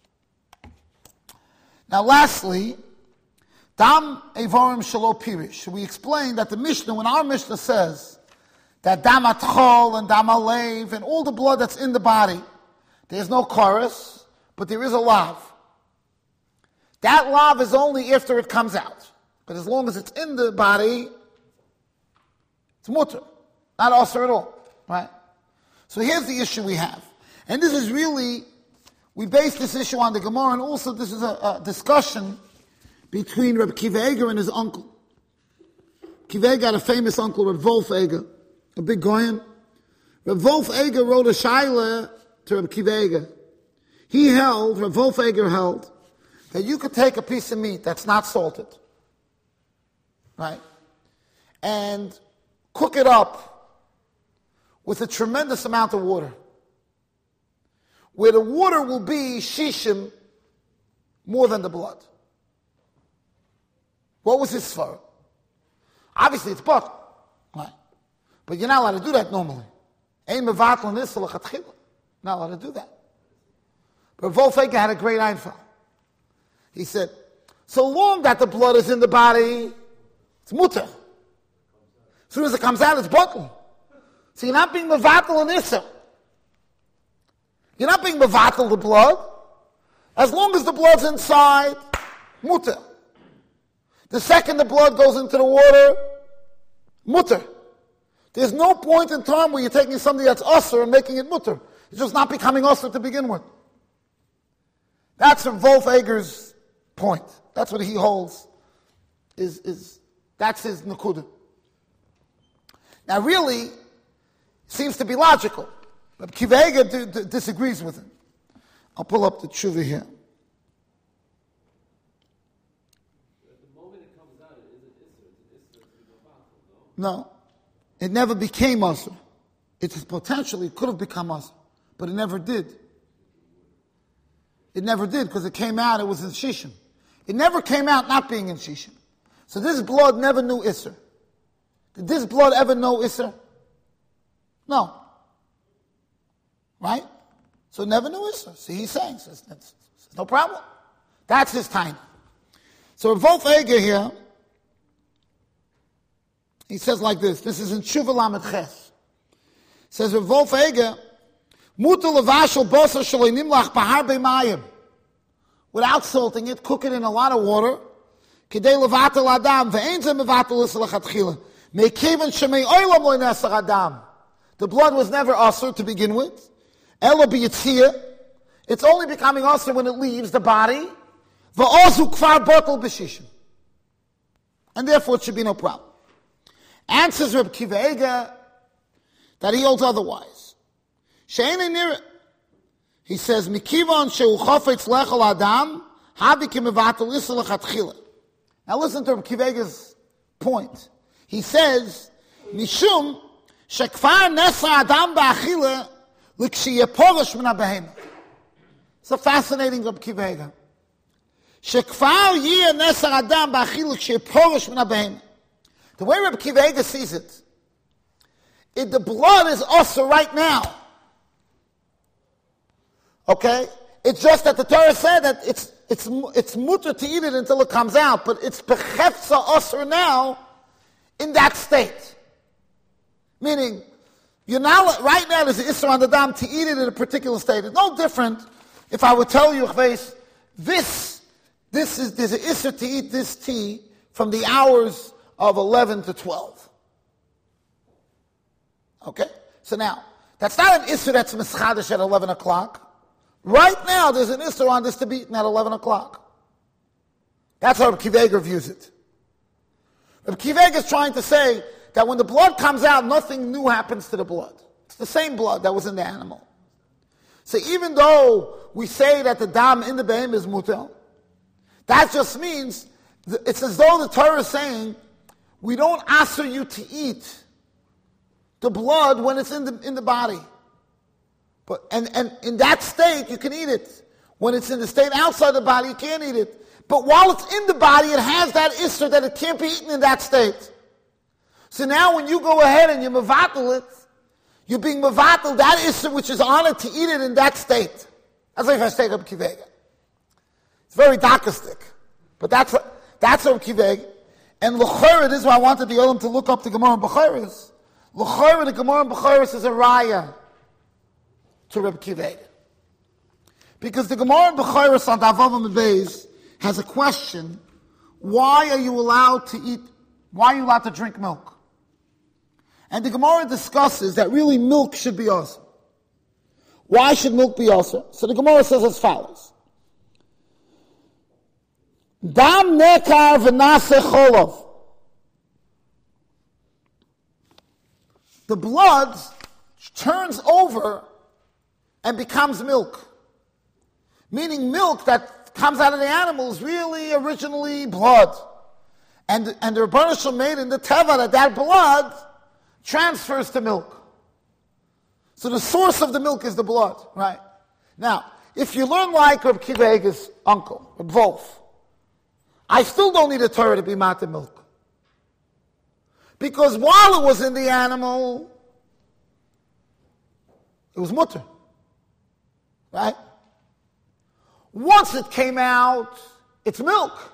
Now, lastly, dam evorim shelo pirish. We explain that the Mishnah, when our Mishnah says that dam atchol and dam alev and all the blood that's in the body, there's no karas, but there is a lav. That lav is only after it comes out. But as long as it's in the body, it's mutter, not asr at all, right? So here's the issue we have. And this is really, we base this issue on the Gemara, and also this is a discussion between Reb Kiva Eger and his uncle. Kiva Eger had a famous uncle, Reb Wolf Eger, a big goyen. Reb Wolf Eger wrote a shaila to Reb Kiva Eger. Reb Wolf Eger held, that you could take a piece of meat that's not salted, right, and cook it up with a tremendous amount of water, where the water will be shishim more than the blood. What was his svara? Obviously it's butter, right? But you're not allowed to do that normally. Ein mevatl nis l'chatchila. Not allowed to do that. But Wolf Eger had a great einfall. He said, so long that the blood is in the body, it's mutter. As soon as it comes out, it's bottle. So you're not being mevatel and issa. You're not being mevatel the blood. As long as the blood's inside, mutter. The second the blood goes into the water, mutter. There's no point in time where you're taking something that's usher and making it mutter. It's just not becoming usher to begin with. That's from Wolf Eger's point. That's what he holds. That's his nakuda. Now, really, seems to be logical, but Kiva Eger disagrees with him. I'll pull up the tshuva here. At the moment it comes out, it isn't Isser. It's Isser. No, it never became Asr. It potentially could have become Asr, but it never did. It never did because it came out, it was in Shishim. It never came out not being in Shishim. So this blood never knew Isser. Did this blood ever know Isser? No. Right? So it never knew Isser. See, he's saying, so it's no problem. That's his time. So Wolf Eger here, he says like this. This is in Tshuva Lamed Ches. Says Wolf Eger, Mutar levashel basar shelo nimlach b'harbe mayim. Without salting it, cook it in a lot of water. Kidei levatel adam ve'ein ze mevatel is lechatchila. Mekivan shemei oilam lo nesach adam. The blood was never asur to begin with. Ela b'yitzia. It's only becoming asur when it leaves the body. Va'ozu kvar botel b'shishim. And therefore it should be no problem. Answers Reb Kiva Eger that he holds otherwise. She'enei nira. He says, Mikivan she'u chofetz lechol adam, havi kimevatel issa lechatchila. Now listen to Reb Kiva Eger's point. He says, Mishum shekfar nesa adam ba'achila l'kshiyeporosh min ha'behema. It's a fascinating Reb Kiva Eger. Shekfar yeh nesa adam ba'achila l'kshiyeporosh min ha'behema. The way Reb Kiva Eger sees it, if the blood is also right now, okay? It's just that the Torah said that it's mutter to eat it until it comes out, but it's bechefza osr now in that state. Meaning, you're now, right now there's an Isser on the dam to eat it in a particular state. It's no different if I would tell you, there's an Isser to eat this tea from the hours of 11 to 12. Okay? So now, that's not an Isser that's mischadish at 11 o'clock. Right now, there's an Isser on this to be eaten at 11 o'clock. That's how Reb Kiva Eger views it. Reb Kiva Eger is trying to say that when the blood comes out, nothing new happens to the blood. It's the same blood that was in the animal. So even though we say that the dam in the behem is muter, that just means, it's as though the Torah is saying, we don't ask you to eat the blood when it's in the body. But and in that state, you can eat it. When it's in the state outside the body, you can't eat it. But while it's in the body, it has that issur that it can't be eaten in that state. So now when you go ahead and you mevatel it, you're being mevatel that issur which is on it to eat it in that state. That's like if I take up kivega. It's very darkistic. But that's a kivega. And l'chorah, this is why I wanted the Olam to look up the Gemara in Bechoros. L'chorah, the Gemara in Bechoros is a raya to Reb Kivega. Because the Gemara in Bechoros on Davav and Beis has a question: why are you allowed to drink milk? And the Gemara discusses that really milk should be awesome. Why should milk be awesome? So the Gemara says as follows: Dam nekar v'naseh cholov. The blood turns over and becomes milk. Meaning milk that comes out of the animal is really originally blood. And the Rebbeinu Shalom made in the Teva that blood transfers to milk. So the source of the milk is the blood, right? Now, if you learn like Reb Kiva Eger's uncle, Reb Wolf, I still don't need a Torah to be matzah milk. Because while it was in the animal, it was mutter. Right? Once it came out, it's milk.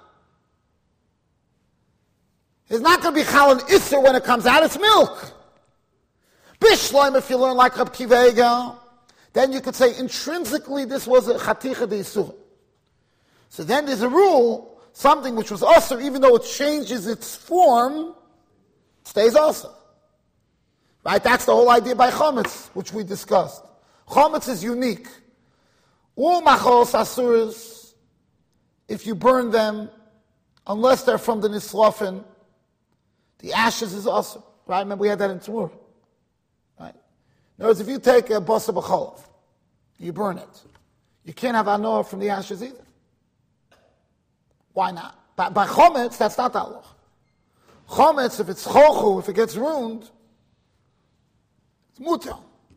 It's not going to be chal and isser when it comes out, it's milk. Bishloim, if you learn like Reb Kiva Eger, then you could say intrinsically this was a chaticha d'isur. So then there's a rule, something which was usur, even though it changes its form, stays usur. Right? That's the whole idea by chometz, which we discussed. Chometz is unique. All machos asuras, if you burn them, unless they're from the nislofen, the ashes is usur. Right? Remember we had that in Tzmur. Right? In other words, if you take a basa b'cholov, you burn it, you can't have anoah from the ashes either. Why not? By chometz, that's not the halach. Chometz, if it's chochu, if it gets ruined, it's muter.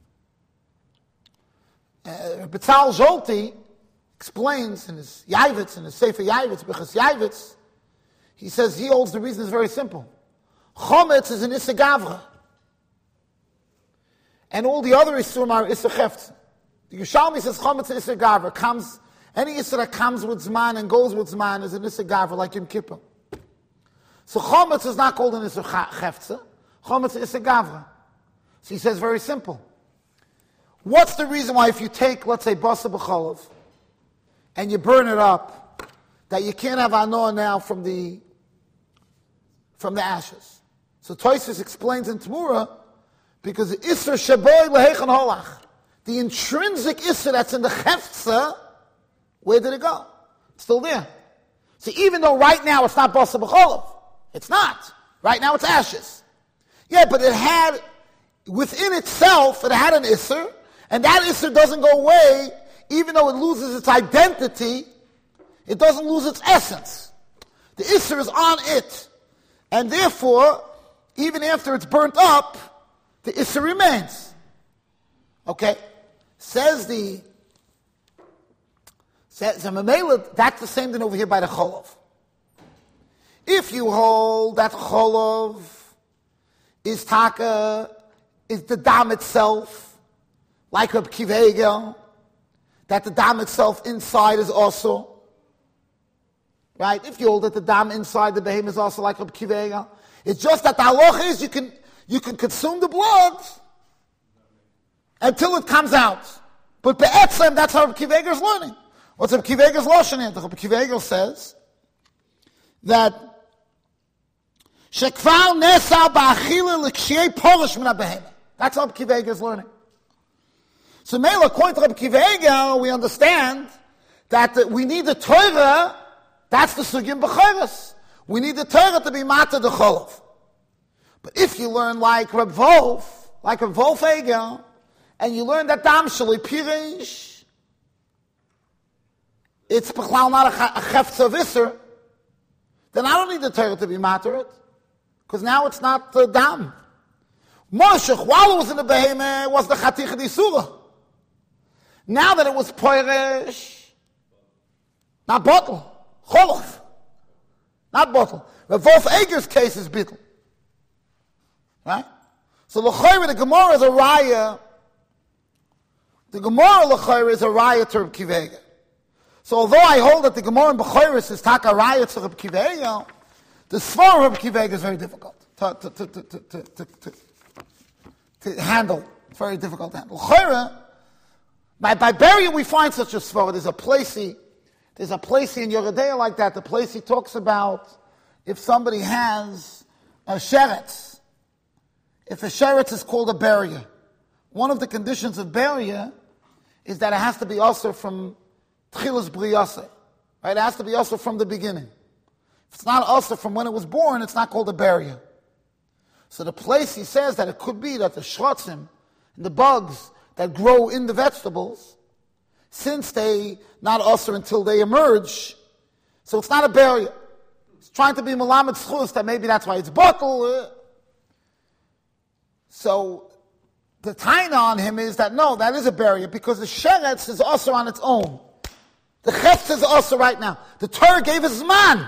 Betzal Zolti explains in his Yavitz, in his Sefer Yavitz, Bechas Yavitz, he says he holds the reason is very simple. Chometz is an Issa Gavra. And all the other Isurim are Issa Cheftz. The Yerushalmi says Chometz is Issa Gavra. Any Issa that comes with Zman and goes with Zman is an Issa Gavra, like Yom Kippur. So Chometz is not called an Issa Cheftz. Chometz is Issa Gavra. So he says very simple. What's the reason why if you take, let's say, basa b'cholov, and you burn it up, that you can't have anoah now from the ashes? So Tosfos explains in Tmura, because the isser shaboy lehechan holach, the intrinsic isser that's in the cheftza, where did it go? It's still there. So even though right now it's not basa b'cholov, it's not. Right now it's ashes. Yeah, but it had, within itself, it had an isser, and that isser doesn't go away, even though it loses its identity, it doesn't lose its essence. The isser is on it. And therefore, even after it's burnt up, the isser remains. Okay? Says Mamela, that's the same thing over here by the cholov. If you hold that cholov is taka, is the dam itself, like Reb Kiva Eger, that the dam itself inside is also, right? If you hold that the dam inside the behemoth is also like Reb Kiva Eger, it's just that the halacha is you can consume the blood until it comes out. But be'etzem, that's how Reb Kiva Eger is learning. What's Reb Kiva Eger's lashon here? Reb Kiva Eger says that shekvar nesa ba'achila l'kshei polish min ha-behemoth. That's how Reb Kiva Eger is learning. So, Mela, according to Reb Kiva Eger, we understand that we need the Torah, that's the Sugim B'choros. We need the Torah to be Mata the Cholov. But if you learn like Reb Wolf Egel, and you learn that Dam Shali Pirish, it's Bechlal not a Chefza of Isser, then I don't need the Torah to be Materit, because now it's not the Dam. Moshech, while it was in the Behemah, was the Chatich D'Isura. Now that it was Poirish, not Bottle, Cholov, not Bottle. Reb Wolf Eger's case is Bittel. Right? So l'chayre, the Gemara is a raya. The Gemara l'chayre is a raya to Reb Kiva Eger. So although I hold that the Gemara in Bechayris is taka raya to Reb Kiva Eger, the Svar of Reb Kiva Eger is very difficult to handle. It's very difficult to handle. L'chayre, by Beria we find such a Svar. There's a placey in Yeridea like that. The placey talks about if somebody has a sheretz. If a sheretz is called a barrier, one of the conditions of barrier is that it has to be also from Tchilas Briyase. Right? It has to be also from the beginning. If it's not also from when it was born, it's not called a barrier. So the place he says that it could be that the shrotzim and the bugs that grow in the vegetables, since they not also until they emerge, so it's not a barrier. It's trying to be Melamed Schus, that maybe that's why it's bottle. So the taina on him is that no, that is a barrier because the sheretz is also on its own. The chetz is also right now. The Torah gave us man.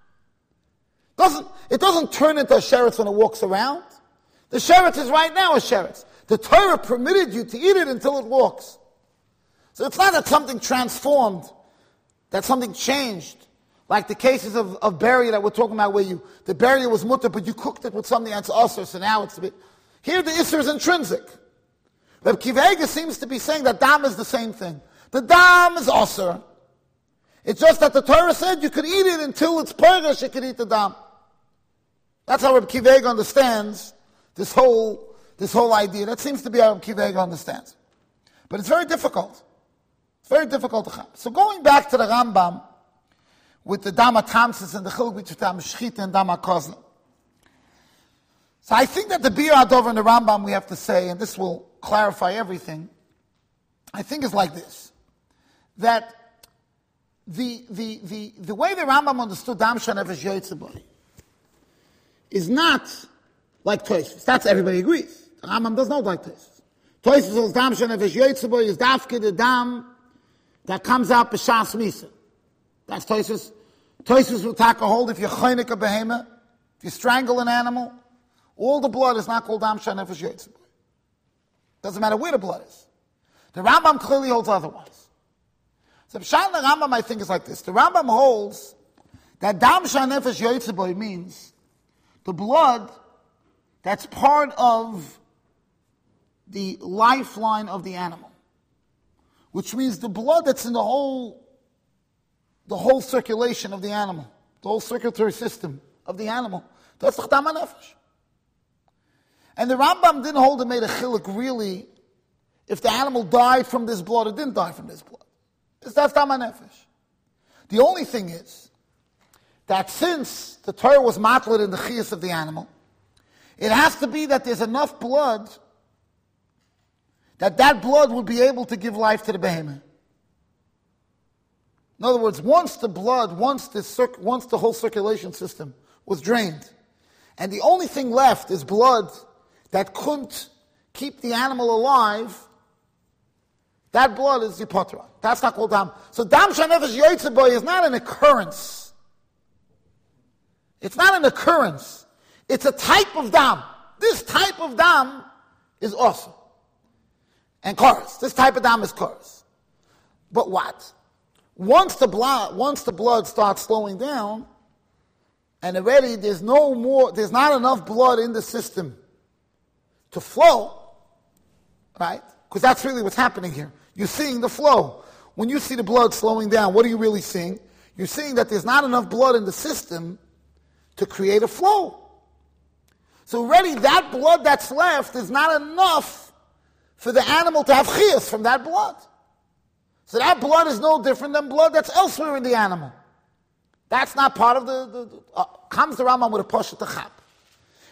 It doesn't turn into a sheretz when it walks around. The sheretz is right now a sheretz. The Torah permitted you to eat it until it walks. So it's not that something transformed, that something changed. Like the cases of barrier that we're talking about where the barrier was mutter, but you cooked it with something that's also, so now it's a bit. Here the Isser is intrinsic. Reb Kiva Eger seems to be saying that Dam is the same thing. The Dam is Osir. It's just that the Torah said you could eat it until it's Perish, you could eat the Dam. That's how Reb Kiva Eger understands this whole idea. That seems to be how Reb Kiva Eger understands. But it's very difficult. It's very difficult to have. So going back to the Rambam, with the Dam HaTamsis and the Chiluk between Dam Shchita and Dam HaKozla. So I think that the Bir Adov and the Rambam we have to say, and this will clarify everything, I think is like this. That the way the Rambam understood Dam Shanefesh Yotzei is not like Tosfos. That's everybody agrees. The Rambam does not like Tosfos. Tosfos says Dam Shanefesh Yotzei is dafke the dam that comes out b'shas misa. That's Tosfos. Tosfos will take a hold if you chonik a behemah, if you strangle an animal. All the blood is not called Dam Shanefesh Yotzei. Doesn't matter where the blood is. The Rambam clearly holds otherwise. So Pshat the Rambam I think is like this. The Rambam holds that Dam Shanefesh Yotzei means the blood that's part of the lifeline of the animal. Which means the blood that's in the whole circulation of the animal, the whole circulatory system of the animal. That's the Dam HaNefesh. And the Rambam didn't hold and made a chiluk really if the animal died from this blood or didn't die from this blood. That's Dam HaNefesh. The only thing is that since the Torah was matlet in the chiyas of the animal, it has to be that there's enough blood that blood would be able to give life to the behemoth. In other words, once the whole circulation system was drained, and the only thing left is blood that couldn't keep the animal alive, that blood is Yipotera. That's not called Dam. So Dam Shanefesh Yotzei is not an occurrence. It's not an occurrence. It's a type of Dam. This type of Dam is awesome. And chorus. This type of Dam is chorus. But what? Once the blood starts slowing down, and already there's not enough blood in the system to flow, right? Because that's really what's happening here. You're seeing the flow. When you see the blood slowing down, what are you really seeing? You're seeing that there's not enough blood in the system to create a flow. So already that blood that's left is not enough for the animal to have chiyas from that blood. So that blood is no different than blood that's elsewhere in the animal. That's not part of comes the Rambam with a pashat chap.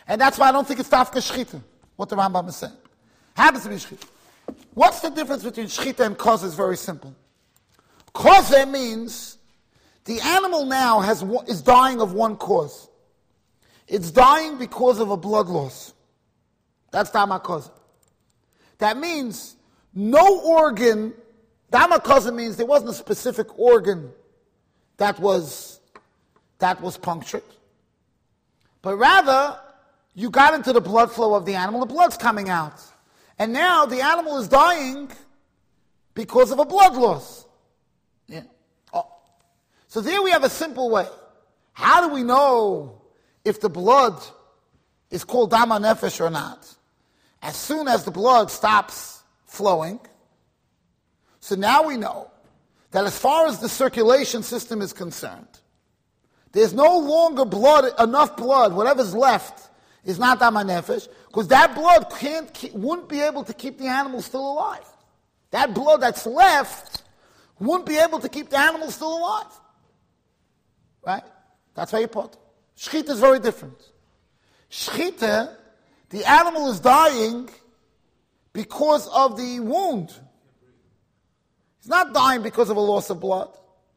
And that's why I don't think it's Tafka Shchita, what the Rambam is saying. Happens to be Shchita. What's the difference between Shchita and Koze is very simple. Koze means the animal now is dying of one cause. It's dying because of a blood loss. That's Dama Koze. That means no organ, Dama Koze means there wasn't a specific organ that was punctured. But rather, you got into the blood flow of the animal, the blood's coming out. And now the animal is dying because of a blood loss. Yeah. Oh. So there we have a simple way. How do we know if the blood is called Dama Nefesh or not? As soon as the blood stops flowing, so now we know that as far as the circulation system is concerned, there's no longer enough blood, whatever's left is not Dama Nefesh, because that blood wouldn't be able to keep the animal still alive. That blood that's left wouldn't be able to keep the animal still alive. Right? That's how you put it. Shchita is very different. Shchita, the animal is dying because of the wound. He's not dying because of a loss of blood.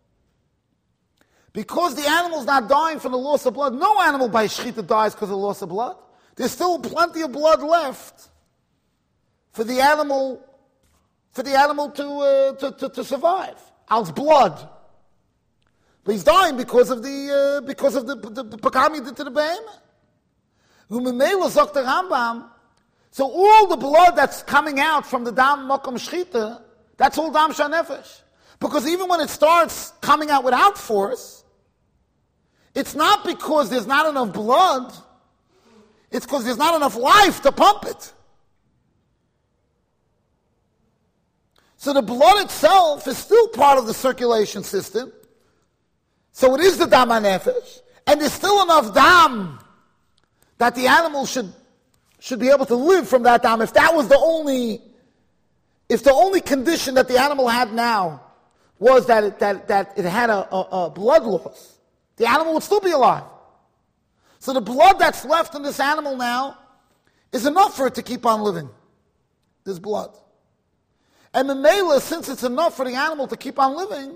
Because the animal's not dying from the loss of blood, no animal by Shchita dies because of loss of blood. There's still plenty of blood left for the animal to survive. Als blood. But he's dying because of the pakam he did to the behemoth. Umemela sagt the Rambam, so all the blood that's coming out from the dam makom shchita, that's all dam shanefesh. Because even when it starts coming out without force, it's not because there's not enough blood, it's because there's not enough life to pump it. So the blood itself is still part of the circulation system. So it is the dam nefesh, and there's still enough dam that the animal should be able to live from that dam. If that was the only condition that the animal had now was that it had a blood loss, the animal would still be alive. So the blood that's left in this animal now is enough for it to keep on living. This blood. And the mela, since it's enough for the animal to keep on living,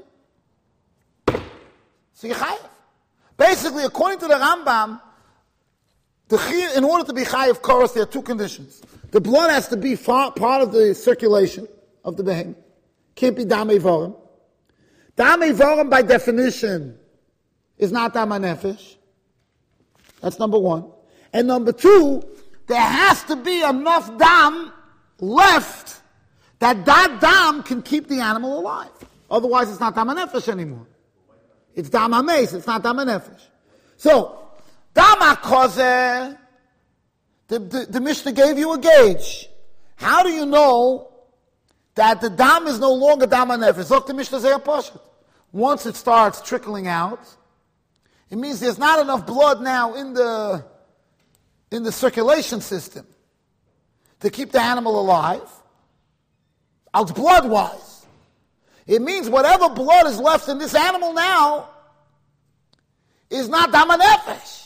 so you chayev. Basically, according to the Rambam, in order to be chayev koros, there are two conditions. The blood has to be part of the circulation of the behemoth. Can't be damei vorim. Damei vorim, by definition, is not dama nefesh. That's number one. And number two, there has to be enough dam left that dam can keep the animal alive. Otherwise, it's not dama nefesh anymore. It's dama meis, it's not dama nefesh. So, dama koze, the Mishnah gave you a gauge. How do you know that the dam is no longer dama nefesh? Look, the Mishnah Zeh Pashat. Once it starts trickling out, it means there's not enough blood now in the circulation system to keep the animal alive. Als blood-wise. It means whatever blood is left in this animal now is not dama nefesh.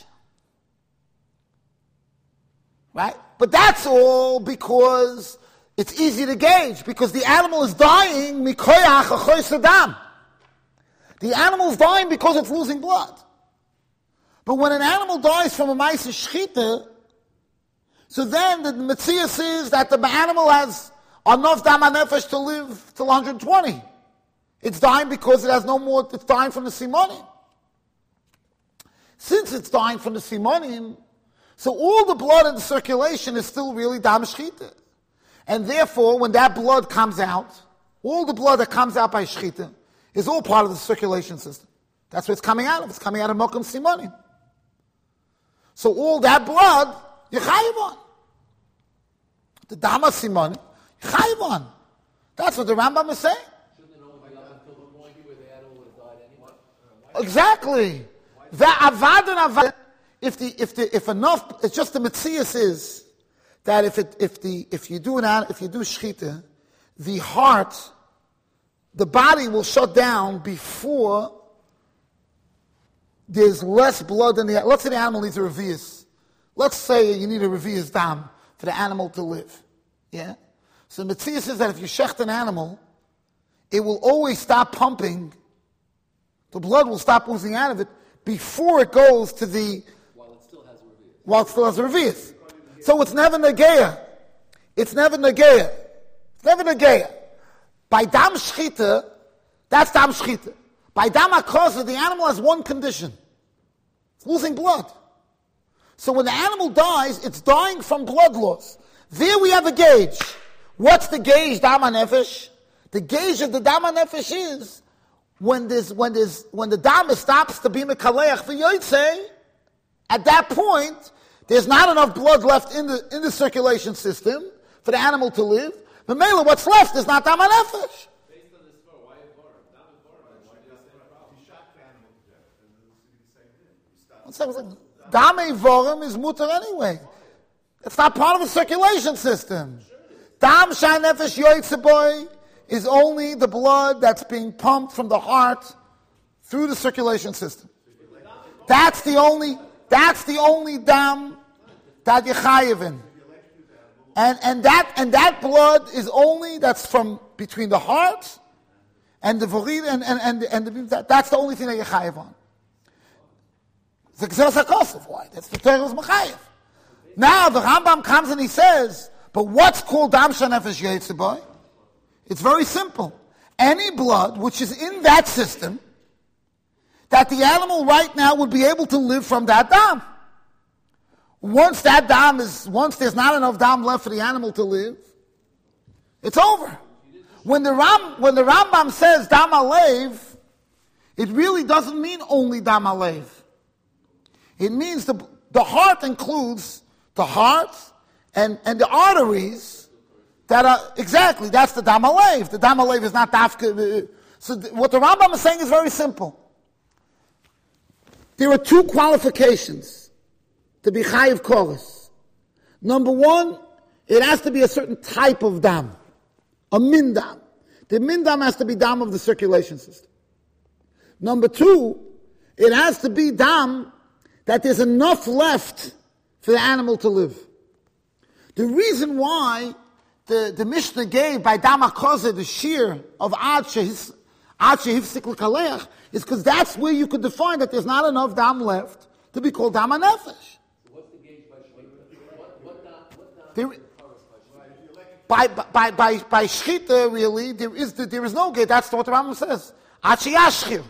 Right? But that's all because it's easy to gauge, because the animal is dying mikoyach achoy sadam. The animal is dying because it's losing blood. But when an animal dies from a ma'aseh shchita, so then the metzias is that the animal has enough dama nefesh to live till 120. It's dying because it has no more, it's dying from the simonim. Since it's dying from the simonim, so all the blood in the circulation is still really dam shchita. And therefore, when that blood comes out, all the blood that comes out by shchita is all part of the circulation system. That's what it's coming out of. It's coming out of mokum simonim. So all that blood, you chayiv on. The dama simonim, you chayiv on. That's what the Rambam is saying. Exactly. The avad and avad. If enough, it's just the metzias is that if you do shchita, the heart, the body will shut down before there's less blood in the. Let's say the animal needs a revius. let's say you need a revius dam for the animal to live. Yeah? So the Metziah says that if you shecht an animal, it will always stop pumping. The blood will stop oozing out of it before it goes to the... While it still has a reveal. While it still has a revius. So it's never negeya. It's never negeya. It's never negeya. By dam shchita, that's dam shchita. By dam akosa, the animal has one condition. It's losing blood. So when the animal dies, it's dying from blood loss. There we have a gauge. What's the gauge, dam nefesh? The gauge of the dam nefesh is when the dam stops to be mekaleach v'yotzei. At that point, there's not enough blood left in the circulation system for the animal to live. But Mela, what's left is not dam nefesh. Based on this story, why is Borum? Dam is Borum. Why do you say problem? You shot the animal to death, and it's the same thing. You stop. Dam vorim is mutar anyway. It's not part of the circulation system. Dam shan nefesh yotzei is only the blood that's being pumped from the heart through the circulation system. That's the only dam that you're chayiv in. And that blood is only that's from between the heart and the vorid and that's the only thing that you're chayiv on. The Gzeras HaKosov, why? That's the Torah's Mechayev. Now the Rambam comes and he says, but what's called dam shanefesh yotzei boy? It's very simple. Any blood which is in that system, that the animal right now would be able to live from that dam. Once there's not enough dam left for the animal to live, it's over. When the Rambam says dam alev, it really doesn't mean only dam alev. It means the heart includes the heart and the arteries that are, exactly, that's the dam alev. The dam alev is not dafka. So what the Rambam is saying is very simple. There are two qualifications to be chayiv koros. Number one, it has to be a certain type of dam, a min dam. The min dam has to be dam of the circulation system. Number two, it has to be dam that there's enough left for the animal to live. The reason why the Mishnah gave by dam akosa the shear of ad shehifsik l'kaleach is because that's where you could define that there's not enough dam left to be called dam nefesh. So what's the gauge by shchita? By shchita, really, there is no gauge. That's what the Rambam says. Ad sheyashchir.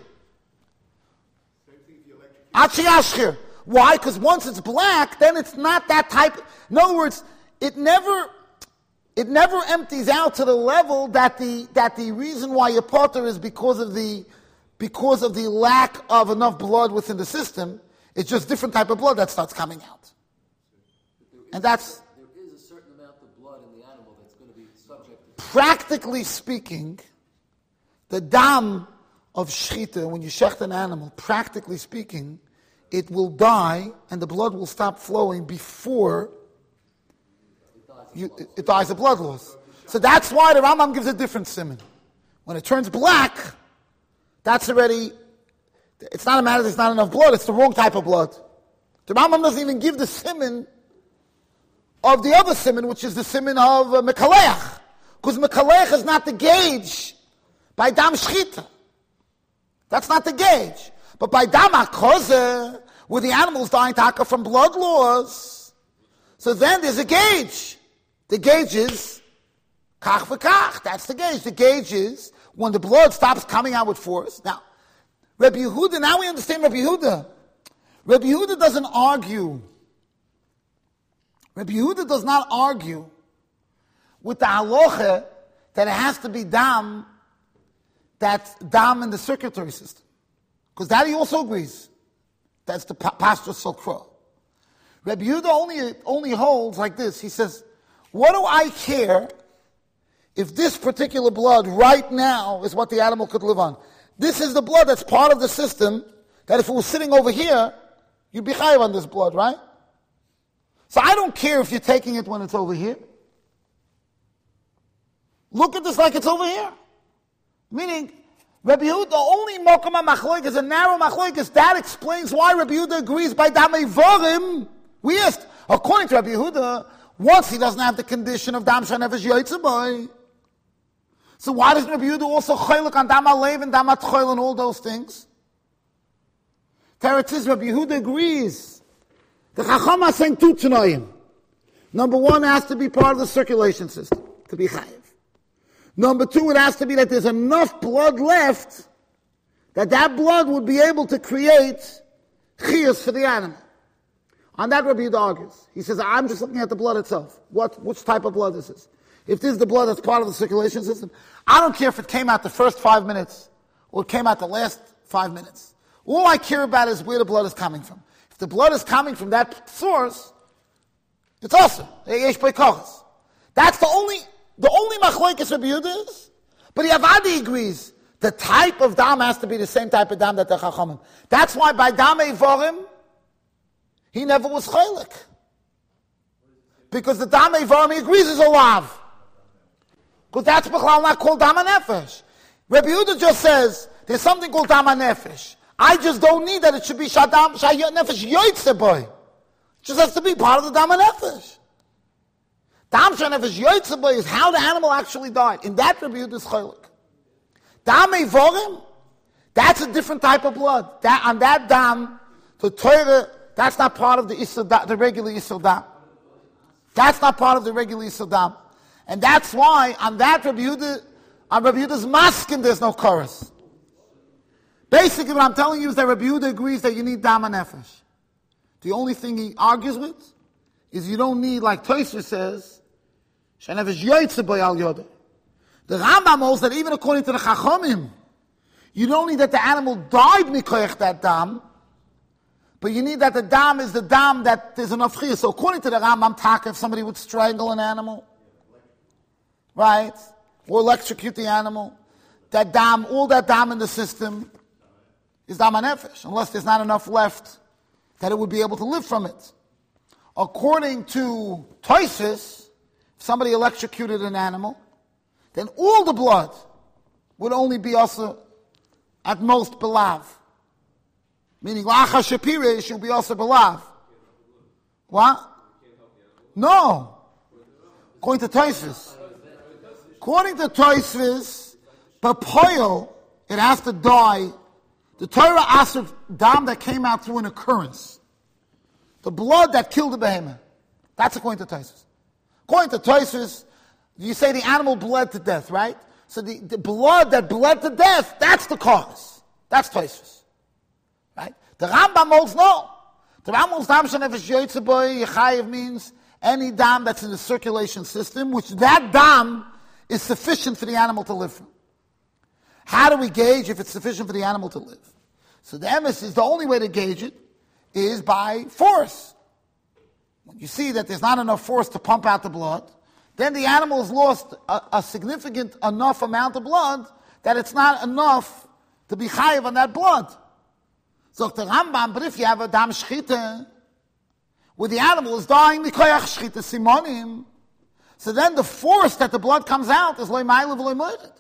Ad sheyashchir. Why? Because once it's black, then it's not that type. In other words, it never empties out to the level that the reason why your potter is because of the lack of enough blood within the system. It's just different type of blood that starts coming out. And that's... There is a certain amount of blood in the animal that's going to be subject to... Practically speaking, the dam of shchita, when you shecht an animal, practically speaking, it will die and the blood will stop flowing before it dies of blood loss. So that's why the Rambam gives a different siman. When it turns black, that's already... It's not a matter there's not enough blood, it's the wrong type of blood. The Rambam doesn't even give the siman of the other siman, which is the siman of Mekaleach. Because Mekaleach is not the gauge by Dam Shchita. That's not the gauge. But by Dam HaKozer, where the animal's dying taka from blood loss, so then there's a gauge. The gauge is kach v'kach. That's the gauge. The gauge is when the blood stops coming out with force. Now, Rabbi Yehuda, now we understand Rabbi Yehuda. Rabbi Yehuda doesn't argue. Rabbi Yehuda does not argue with the halacha that it has to be dam, that's dam in the circulatory system. Because that he also agrees. That's the pastor Sokra. Rabbi Yehuda only holds like this. He says, what do I care if this particular blood right now is what the animal could live on? This is the blood that's part of the system that if it was sitting over here, you'd be chayiv on this blood, right? So I don't care if you're taking it when it's over here. Look at this like it's over here. Meaning, Rabbi Yehuda, the only mokum machloek is a narrow machloek. That explains why Rabbi Yehuda agrees by damei vorim. We asked, According to Rabbi Yehuda, once he doesn't have the condition of dam shanefesh yoytze boy, so why doesn't Rabbi Yehuda also chaylik on dam alev and dam atchoil and all those things? Teretz is Rabbi Yehuda agrees. The Chacham is saying two tanoim. Number one, it has to be part of the circulation system to be chayiv. Number two, it has to be that there's enough blood left that blood would be able to create chiyus for the animal. On that, Rabbi Yehuda argues. He says, I'm just looking at the blood itself. Which type of blood this is? If this is the blood that's part of the circulation system, I don't care if it came out the first 5 minutes or it came out the last 5 minutes. All I care about is where the blood is coming from. If the blood is coming from that source, it's awesome. That's the only machlokes Rabbi Yehuda is. But Yavadi agrees. The type of dam has to be the same type of dam that the Chachamim. That's why by dam evorim, he never was chaylik. Because the dam evorim, he agrees, is a lav. Because that's b'chlal not called dam nefesh. Rabbi Yehuda just says, there's something called dam nefesh. I just don't need that it should be shadam shayot nefesh yoytze boy. It just has to be part of the dam nefesh. Dam shanefesh yoytze boy is how the animal actually died. In that Rabbi Yehuda is chaylik. Dam evorim, that's a different type of blood. On that dam, the Torah, that's not part of the regular Yisur dam. That's not part of the regular Yisur dam. And that's why on that Rabbi Yehuda's maskin, there's no chorus. Basically, what I'm telling you is that Rabbi Yehuda agrees that you need dam and nefesh. The only thing he argues with is you don't need, like Tosfos says, shenefesh yoytze boy al yodah. The Rambam holds that even according to the Chachomim, you don't need that the animal died mikoyach that dam, but you need that the dam is the dam that there's enough chiyus. So according to the Rambam, if somebody would strangle an animal, right, or electrocute the animal, that dam, all that dam in the system is dam nefesh, unless there's not enough left that it would be able to live from it. According to Tosfos, if somebody electrocuted an animal, then all the blood would only be also at most belav. Meaning, lacha shapira should be also belav. What? No. According to Tosfos. According to Tosfos, papoyo, it has to die. The Torah asks dam that came out through an occurrence. The blood that killed the behemoth. That's according to Tosfos. According to Tosfos, you say the animal bled to death, right? So the blood that bled to death, that's the cause. That's Tosfos. Right? The Rambam holds no. The Rambam holds dam shenefesh yoytze boy, yechayev means any dam that's in the circulation system, which that dam is sufficient for the animal to live from. How do we gauge if it's sufficient for the animal to live? So the emes is the only way to gauge it is by force. When you see that there's not enough force to pump out the blood, then the animal has lost a significant enough amount of blood that it's not enough to be chayiv on that blood. So the Rambam, but if you have a dam shchita, where the animal is dying mikoyach shchita simonim, so then the force that the blood comes out is loy ma'ila v'loy moedet.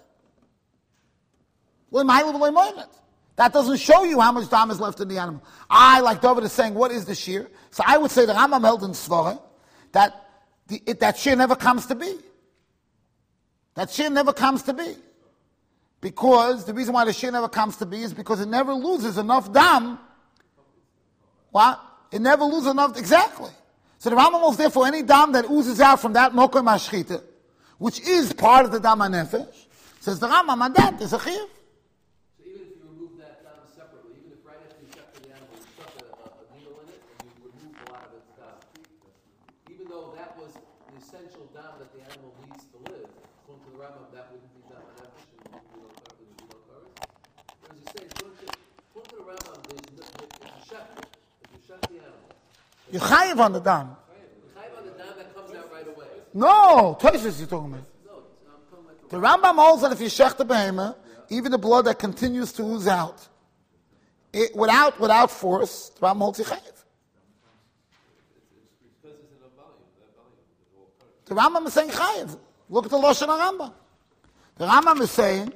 Loy ma'ila v'loy moedet. That doesn't show you how much dam is left in the animal. Like David is saying, what is the shear? So I would say the Rambam held in Svara that that shear never comes to be. That shear never comes to be. Because the reason why the shear never comes to be is because it never loses enough dam. What? It never loses enough, exactly. So the Rambam was therefore any dam that oozes out from that mokom hashchita, which is part of the dam hanefesh, says the Rambam on that is a chiyuv. So even if you remove that dam separately, even if right after you shut the animal, you stuck a needle in it and you remove a lot of its dam, even though that was an essential dam that the animal needs to live, according to the Rambam, that wouldn't be dam hanefesh and you don't cover. As you say, according to the Rambam, if you shut the animal, You chayiv on the dam. you chayiv on the dam that comes out right away. No, Tosfos you're talking about. No, I'm talking about The Rambam holds that if you shech the behemoth, even the blood that continues to ooze out, without force, the Rambam holds you chayiv. The Rambam is saying chayiv. Look at the Lashon HaRambam. The Rambam is saying,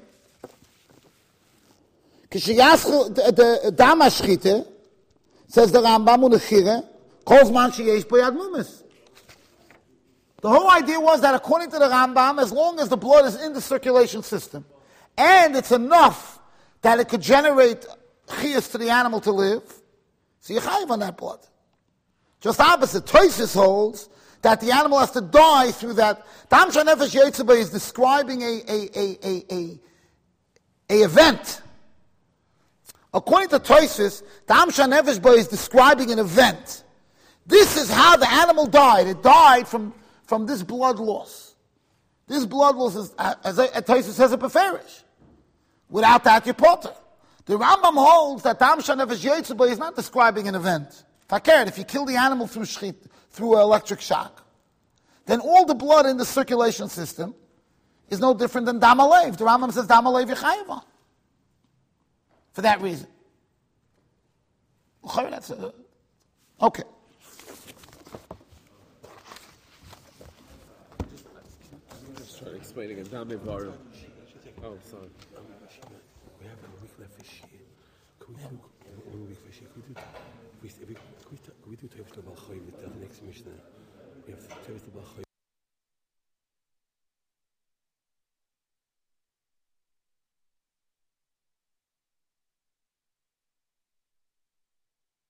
the dam hashchita, says the Rambam, unechire, Kolzman sheyesh bo yad mumis. The whole idea was that according to the Rambam, as long as the blood is in the circulation system, and it's enough that it could generate chiyas to the animal to live, so you're chayiv on that blood. Just opposite, Tosfos holds that the animal has to die through that. Dam Shanefesh Yetzibah is describing a event. According to Tosfos, Dam Shanefesh is describing an event. This is how the animal died. It died from this blood loss. This blood loss is, as Tosfos says, a beferish. Without that, you're potter. The Rambam holds that Dam Shanefesh Yetzibah is not describing an event. If you kill the animal through electric shock, then all the blood in the circulation system is no different than Dam Alev. The Rambam says Dam Alev Yechayev on. For that reason. Okay. Just trying to explain again. Dam Alev. Oh, sorry. We have a week left fish here. Can we do Tevis L'Bal Chai with the next Mishnah? We have Tevis L'Bal Chai.